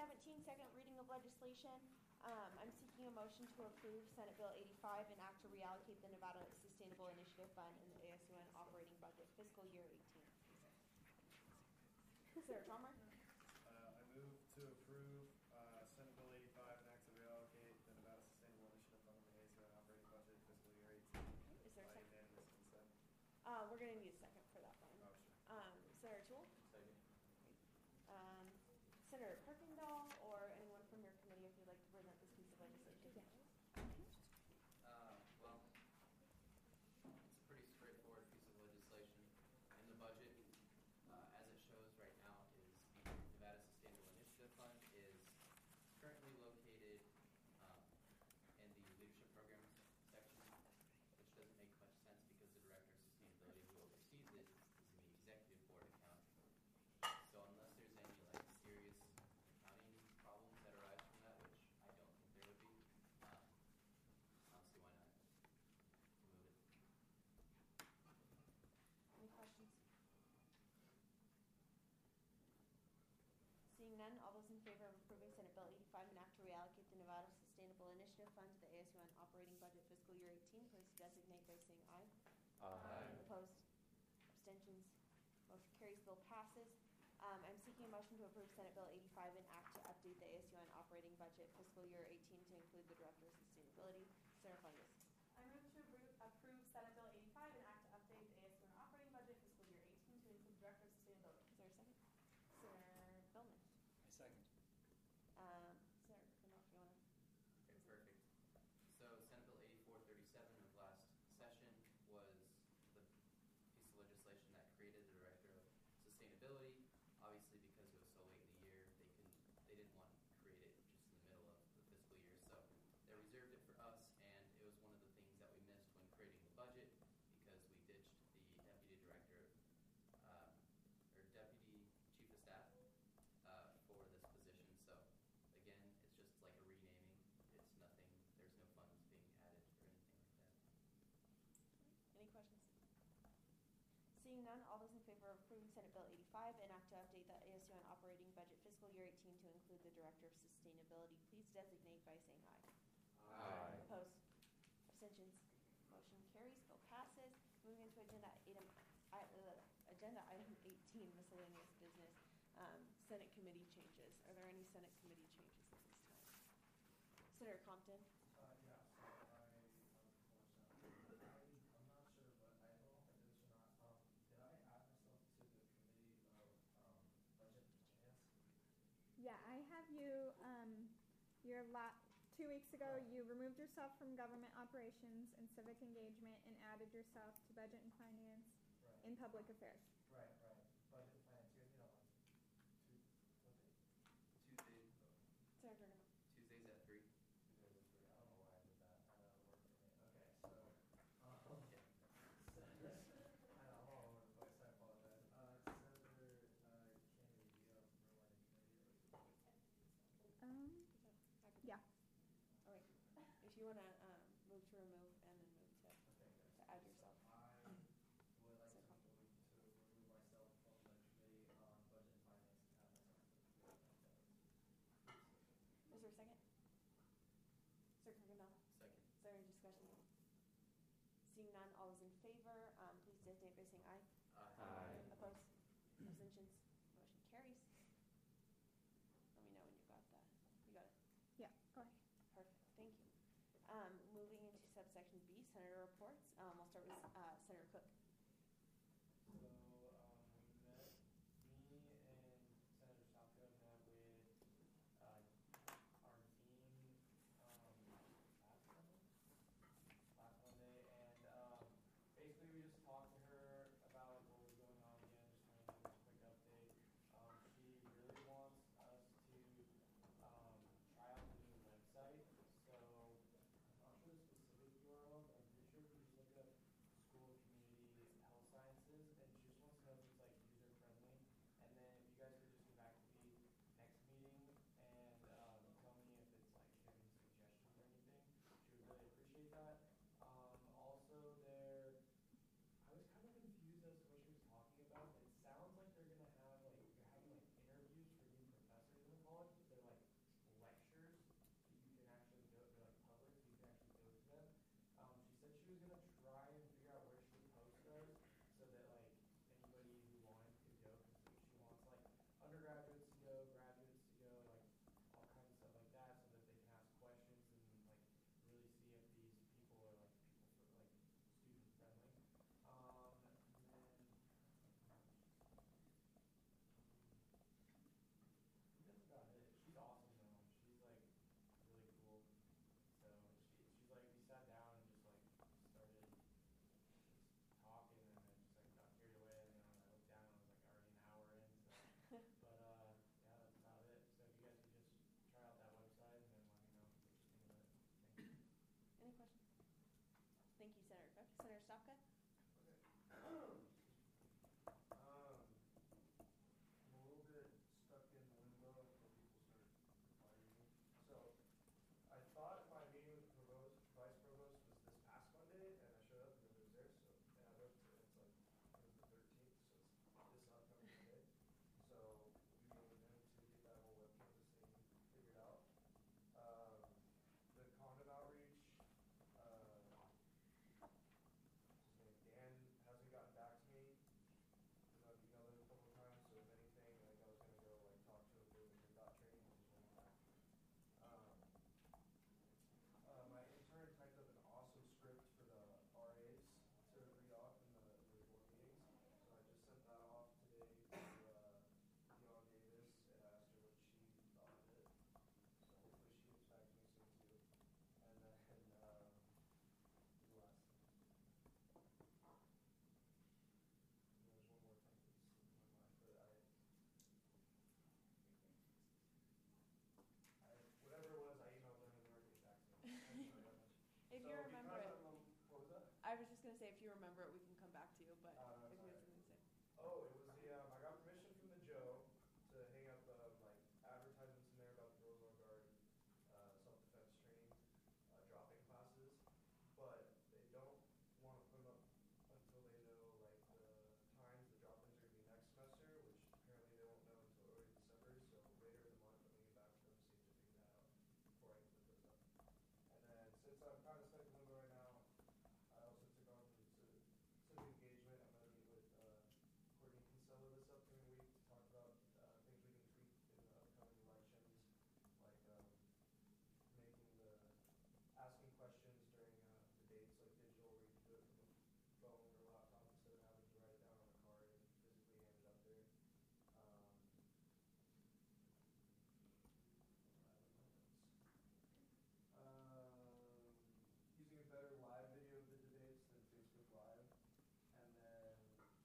seventeen, second reading of legislation. Um, I'm seeking a motion to approve Senate Bill eighty-five, an act to reallocate the Nevada Sustainable Initiative Fund in the A S U N operating budget fiscal year eighteen. Senator Chalmers? Uh, I move to approve uh, Senate Bill eighty-five, an act to reallocate the Nevada Sustainable Initiative Fund in the A S U N operating budget fiscal year eighteen. Is there a by second? unanimous consent. Uh, we're gonna need a second for that one. Oh, sure. Um, Senator Toole? Second. Um, Senator Kirkendall, or anyone from your committee, if you'd like to present this piece of legislation. Uh, well, it's a pretty straightforward piece of legislation. In the budget, uh, as it shows right now, is the Nevada Sustainable Initiative Fund is currently located um, in the leadership programs section, which doesn't make much sense because the Director of Sustainability who oversees it is in the executive board account. So unless there's any like serious accounting problems that arise from that, which I don't think there would be, um, honestly, why not remove it? Any questions? Seeing none, all those in favor of approving Senate Bill eighty-five, an act to reallocate the Nevada Sustainable Initiative Fund to the A S U N operating budget fiscal year eighteen, please designate by saying aye. Aye. Opposed? Abstentions? Motion carries. Bill passes. Um, I'm seeking a motion to approve Senate Bill eighty-five, an act to update the A S U N operating budget fiscal year eighteen to include the Director of Sustainability. Senator Fungus. I move to approve, approve Senate Bill eighty-five, an act to update the A S U N operating budget fiscal year eighteen to include Director of Sustainability. Is there a second? Senator Billman. I second. Um, Senator Kirkendall, if you want to. Okay, perfect. So Senate Bill eighty-four thirty-seven of last session was the piece of legislation that created the Director of Sustainability. Obviously, because it was so late in the year, they couldn't, they didn't want to create it just in the middle of the fiscal year, so they reserved it for us, and it was one of the things that we missed when creating the budget because we ditched the Deputy Director, um, or Deputy Chief of Staff uh, for this position. So again, it's just like a renaming. It's nothing. There's no funds being added or anything like that. Any questions? Seeing none, all those in favor of approving Senate Bill eighty-five, an act to update the A S U N operating budget fiscal year eighteen to include the Director of Sustainability, please designate by saying aye. Aye. Opposed? Abstentions? Motion carries. Bill passes. Moving into agenda item, I- uh, agenda item eighteen, miscellaneous business, um, Senate committee changes. Are there any Senate committee changes at this time? Senator Compton? Uh, yeah, so I, unfortunately, I, I'm not sure, but I don't know if I did this or not. Um, did I add myself to the committee of, um, budget and finance? Yeah, I have you, um, your la- two weeks ago, you removed yourself from government operations and civic engagement and added yourself to budget and finance Right. in public affairs. Right, right. Budget and finance, you guys need that one. Two, what day? Tuesdays, Senator Kirkendall? Tuesdays at three. Tuesdays at three. I don't know why I did that. Uh, that worked for me. Okay, so, um, Senator, I know, I'm all over the place. I apologize. Uh, Senator, uh, Kennedy, do you have room on your committee or? Um, I could- yeah. All right. If you want to um, move to remove and then move to, Okay, good. to add yourself. I would like to Senator Compton. move to remove myself from the committee on budget and finance and add myself to the committee on finance. Is there a second? Senator Kirkendall? Second. Is there any discussion? Seeing none, all those in favor, um, please designate by saying aye. Aye. Opposed? Abstentions? Motion carries. Let me know when you got that. You got it? Yeah, go ahead. Perfect. Thank you. Um, moving into subsection B, Senator reports. Um, we'll start with uh, Senator Cook. So, um, we met, me and Senator Shopka met with, uh, our dean, um, last Monday? Last Monday, and, um, basically we just talked to her about what was going on again, just kind of give us a quick update. Um, she really wants us to, um, try out the new website, so I'm not sure the specific U R L, but I'm pretty sure say. If you remember it, we can come back to you, but Uh, no, if you have sorry. something to say. Oh, it was the, um, I got permission from the Joe to hang up, um, like, advertisements in there about the Rose on Guard, uh, self-defense training, uh, drop-in classes, but they don't want to put them up until they know, like, the times the drop-ins are gonna be next semester, which apparently they won't know until early December, so later in the month, I'm gonna get back to them, see if they figure that out before I can put those up. And then, since I'm kind of stuck in limbo right now, I also took on some civic civic engagement. I'm gonna meet with, uh, Courtney Kinsella this upcoming week to talk about uh, things we can tweak in the upcoming elections, like um, making the asking questions during uh, debates like digital, where you can do it from a phone or laptop instead of having to write it down on a card and physically hand it up there. Um, um, using a better live video of the debates than Facebook Live, and then.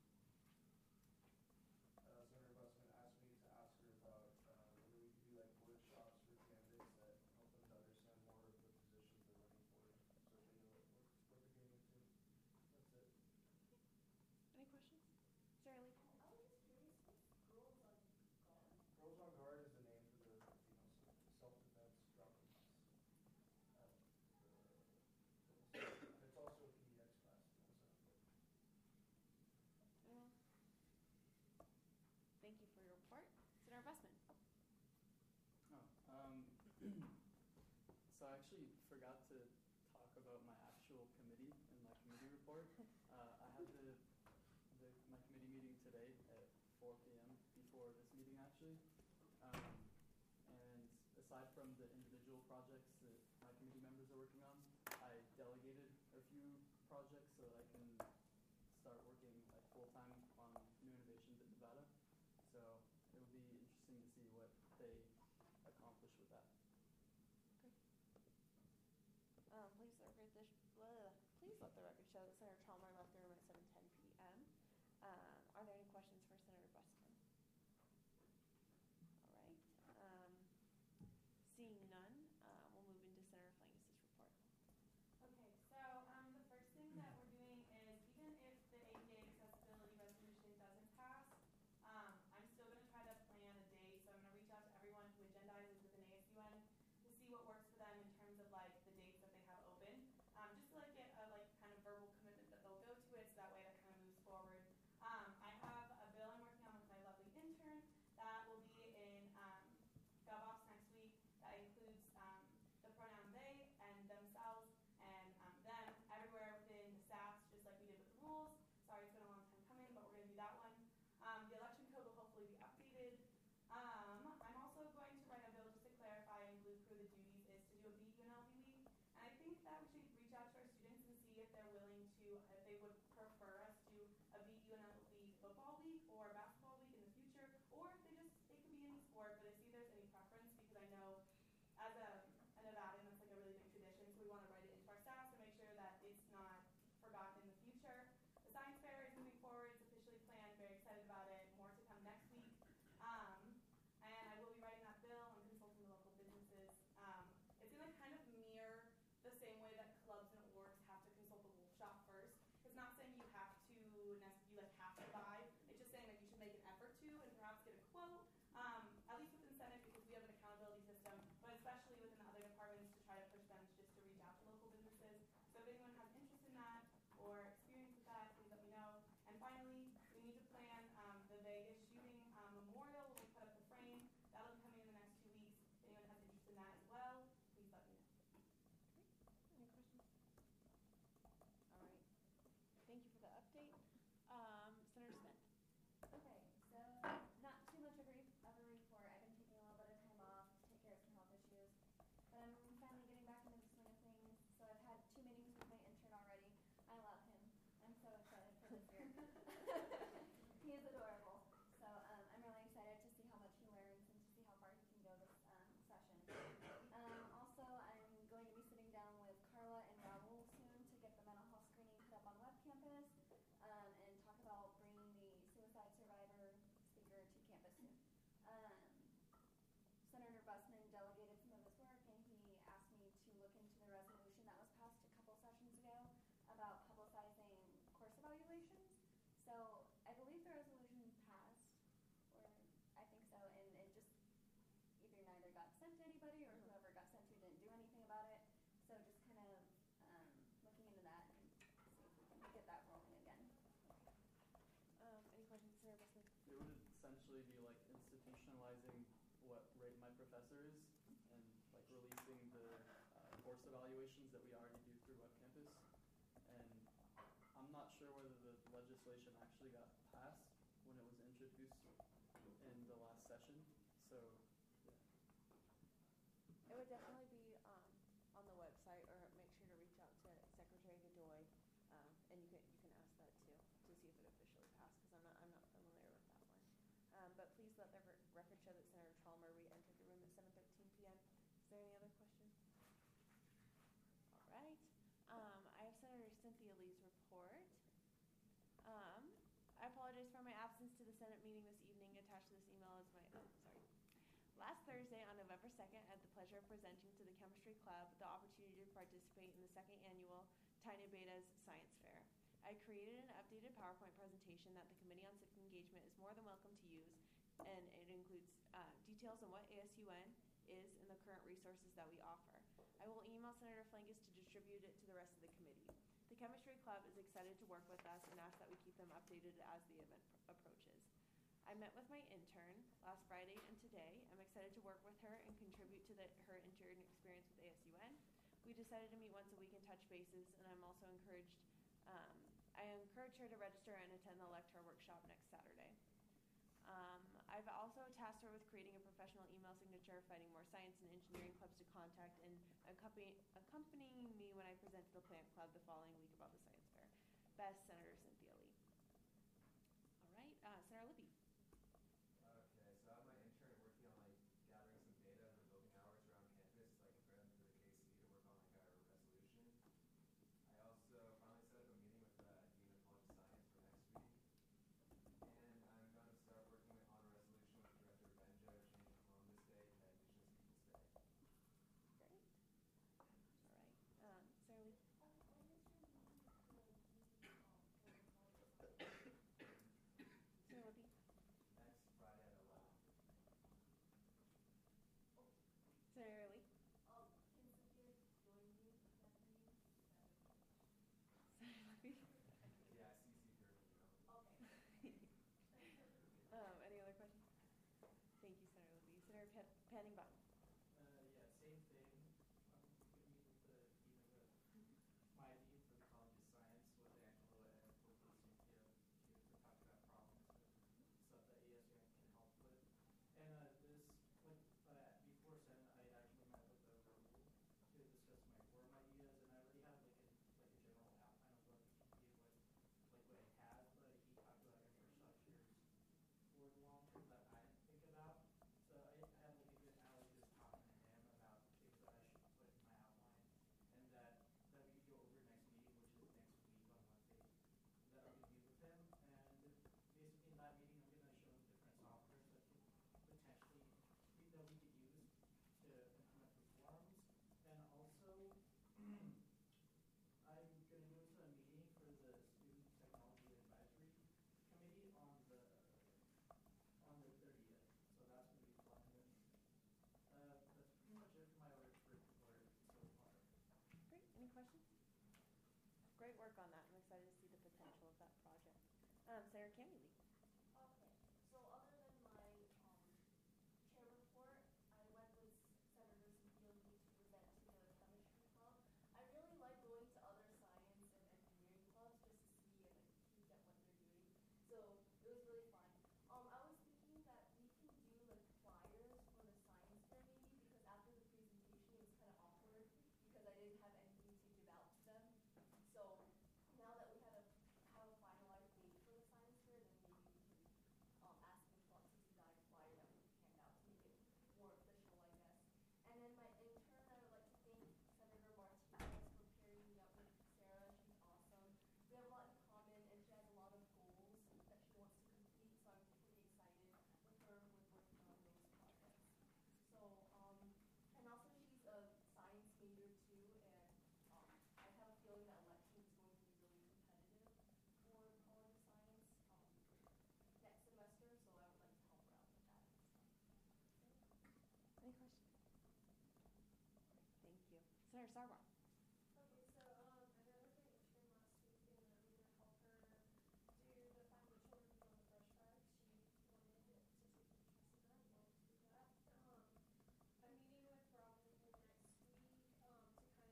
Uh, Senator Bussman asked me to ask her about uh, whether we could do like workshops for candidates that help them to understand more of the positions they're running for, so they know what, what, what they're getting into. That's it. Any questions? Sarah Lee? I was just curious, what's Girls on Guard? Girls on Guard is the name for the, you know, self-defense drop-in class. Uh, the, and it's also a P D X class. Anyone else? Thank you for your report. Senator Bussman. Oh, um, so I actually forgot to talk about my actual committee in my committee report. Uh, I had the, the, my committee meeting today at four P M before this meeting actually. Um, and aside from the individual projects that my committee members are working on, I delegated a few projects so that I can start working like full-time on new innovations in Nevada. So it'll be interesting to see what they accomplish with that. Um, please, the record, this, blah, please let the record show that Senator Chalmers left the room at seven ten P M Um, are there any questions for Senator Bussman? All right. Um, seeing none, uh, we'll move into Senator Flangus' report. Okay, so um, the first thing that we're doing is even if the A P A course evaluations that we already do through Web Campus. And I'm not sure whether the legislation actually got passed when it was introduced in the last session. So, yeah. It would definitely be um, on the website, or make sure to reach out to Secretary Godoy, um, and you can you can ask that too to see if it officially passed, because I'm not I'm not familiar with that one. Um, but please let the record show that Senator Chalmer re-entered the room at seven thirteen p m Is there any other questions? All right. Um, I have Senator Cynthia Lee's report. Um, I apologize for my absence to the Senate meeting this evening. Attached to this email is my, oh, sorry. Last Thursday, on November second, I had the pleasure of presenting to the Chemistry Club the opportunity to participate in the second annual Tiny Betas Science Fair. I created an updated PowerPoint presentation that the Committee on Civic Engagement is more than welcome to use, and it includes uh, details on what A S U N is and the current resources that we offer. I will email Senator Flangus to distribute it to the rest of the committee. The Chemistry Club is excited to work with us and ask that we keep them updated as the event pr- approaches. I met with my intern last Friday and today. I'm excited to work with her and contribute to the, her intern experience with A S U N. We decided to meet once a week and touch bases, and I'm also encouraged, um, I encourage her to register and attend the Lecture workshop next Saturday. Um, I've also tasked her with creating a professional email signature, finding more science and engineering clubs to contact, and accompany, accompanying me when I present to the plant club the following week about the science fair. Best, Senator Cynthia Lee. All right, uh, Senator Libby. Okay, so I have my intern working on like gathering some data and then building hours around campus so I can bring them to the K C to work on like our resolution. I also finally set up a meeting with the Dean of College of Science for next week. And I'm going to start working on a resolution with Director Benjo, changing Columbus Day to Indigenous Peoples Day. Great. All right, um, Sarah Lee. Senator Libby. Next Friday at eleven. Senator Lee. Um, can Cynthia join me at that meeting? Senator Libby. Yeah, C C her email. Okay. um, any other questions? Thank you, Senator Libby. Senator Pan- Panning Button. Uh, yeah, same thing. I'm gonna meet with the dean of the, my dean for the College of Science with Angelo and hopefully Cynthia here to talk about problems and stuff that A S U N can help with. And uh, this, like, uh, before Senate, I actually met with the Raul to discuss my forum ideas, and I already have like a like a general outline of what the P P A would like what it has, but he talked about infrastructures for the long term that I didn't think about. So I, I have like a good alley just talking to him about things that I should put in my outline, and that that we could go over next meeting, which is next week on Monday. That I could meet with him, and basically in that meeting, I'm gonna show him different softwares that could potentially be, that we could use to implement the forums, and also I'm gonna go to a meeting for the Student Technology Advisory Committee on the on the thirtieth, so that's gonna be fun. And, uh, that's pretty much it for my work for work so far. Great. Any questions? Great work on that. I'm excited to see the potential of that project. Um, Senator Cammy Lee. Okay, so other than my um, chair report, I went with Senator Cynthia Lee to present to the chemistry club. I really like going to other science and engineering clubs just to see and like peek at what they're doing. So it was really fun. Um, I was thinking that we can do like flyers for the science fair maybe, because after the presentation it was kind of awkward because I didn't have anything to give out to them. So now that we had a have a finalized date for the science fair, then maybe we can um, ask them to to design a flyer that we can hand out to make it more official, I guess. And then my intern, I would like to thank Senator Martinez for pairing me up with Sarah. She's awesome. We have a lot in common, and she has a lot of goals that she wants to complete, so I'm pretty excited with her with working on those projects. So, um, and also she's a science major too, and um, I have a feeling that election is going to be really competitive for College of Science um, next semester, so I would like to help her out with that. Any questions? Thank you. Senator Sarwar. Okay, so um, I met with my intern last week, and I'm going to help her do the financial review on the brush bag. She wanted to take interest in that, well, to do that. Um, I'm meeting with Robin next week um, to kind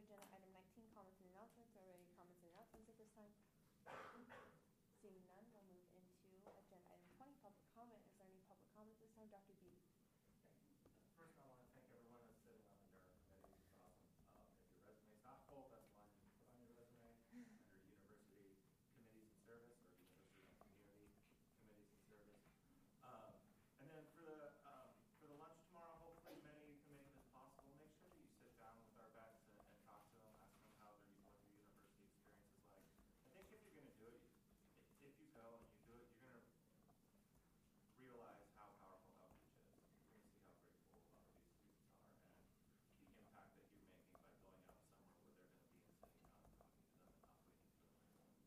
agenda item nineteen, comments and announcements. Are there any comments and announcements at this time? Seeing none, we'll move into agenda item twenty, public comment. Is there any public comment this time? Doctor B. First, I want to thank everyone that's sitting on the Durham committee. It's awesome. Um, if your resume's not full, that's why you put on your resume under university committees and service or university and community committees and service. Um, and then for the um, for the lunch tomorrow, hopefully as many committees as possible. Make sure that you sit down with our vets and, and talk to them, ask them how their what their university experience is like. I think if you're going to do it, if, if you go and you do it, you're going to realize how powerful outreach is. You're going to see how grateful a lot of these students are and the impact that you're making by going out somewhere where they're going to be and sitting down and talking to them and not waiting for them to send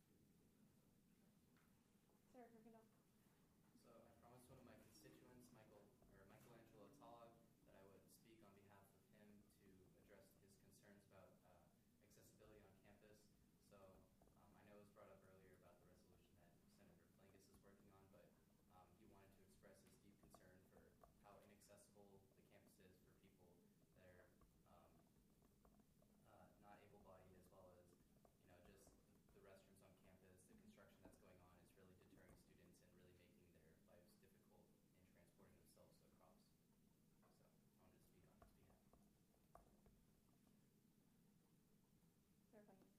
Sarah Kirkendall. So I promised one of my constituents, Michael or Michelangelo Tala, that I would speak on behalf of him to address his concerns about uh, accessibility on campus. So um, I know it was brought up earlier about the resolution that Senator Flangus is working on, but um, he wanted to express his deep concern for how inaccessible the campus is for people that are um, uh, not able-bodied, as well as you know just the, the restrooms on campus, the construction that's going on is really deterring students and really making their lives difficult in transporting themselves across. So I wanted to speak on his behalf. Sarah Flangus.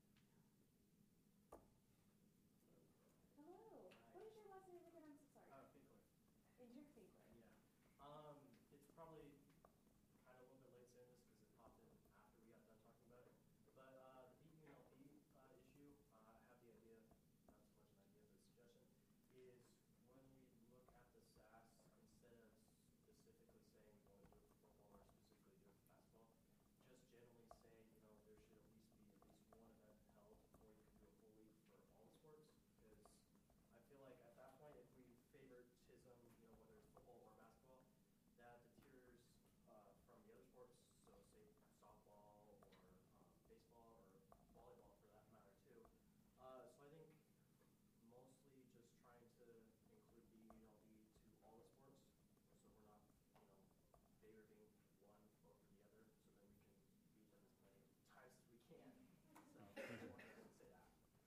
Hello. What is your last name again? I'm so sorry. Uh, Finkler. Andrew Finkler. Yeah. Um, it's probably kind of a little bit late saying this because it popped in after we got done talking about it. But uh, the B P N L P uh, issue, uh, I have the idea, not so much an idea, but a suggestion, is when we look at the S A S, instead of specifically saying we want to do it for football or specifically do it for basketball, just generally say, you know, there should at least be at least one event held, or you can do a full week for all the sports, because I feel like at that point, if we favoritism, you know, whether it's football or basketball, that deters uh, from the other sports, so say softball or um, baseball or volleyball for that matter too. Uh, so I think mostly just trying to include B N L B to all the sports, so we're not, you know, favoriting one over the other, so then we can beat them as many times as we can. So I just wanted to say that.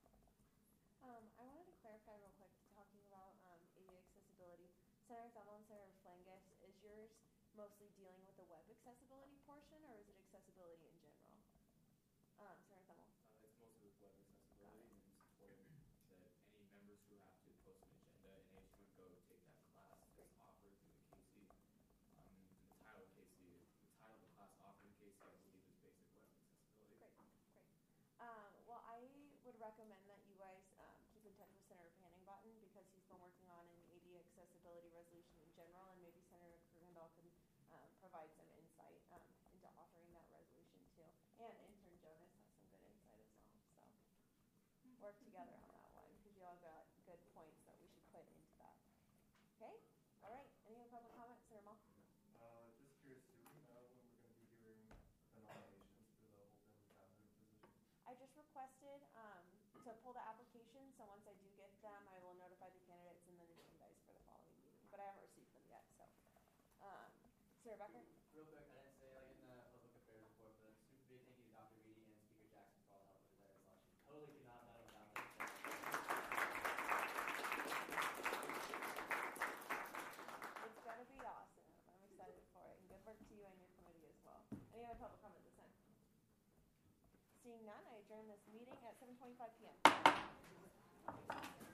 Um, I wanted to clarify real quick, talking about um, A D A accessibility. Senator Thummel and Senator Flangus, is yours mostly dealing with the web accessibility portion, or is it accessibility in general? Um, Senator Thummel. Uh, it's mostly with web accessibility, and it's important that any members who have to post an agenda in H two M Go take that class that's offered through the K C. Um, and the title of K C, the title of the class offered in K C, I believe, is basic web accessibility. Great, great. Um, well, I would recommend that you guys um, keep in touch with Senator Panningbotten, because he's been working on an A D A accessibility resolution in general, and maybe Senator Kirkendall can um, provide some insight um, into authoring that resolution too. And intern Jonas has some good insight as well. So work together on that one, because you all got good points that we should put into that. Okay? All right. Any other public comments, Senator Mall? Uh, just curious, do we know when we're going to be hearing the nominations for the open cabinet position? I just requested um, to pull the application, so once I do get them, I will notify the candidates and then agendize for the following meeting. But I haven't received them yet, so. Um, Sarah Becker? Real quick, I didn't say like in the public affairs report, but super big thank you to Doctor Beatty and Speaker Jackson for all the help with the entire selection. Totally could not have done it without them. It's going to be awesome. I'm excited for it. And good work to you and your committee as well. Any other public comment this time? Seeing none, I adjourn this meeting at seven twenty-five p m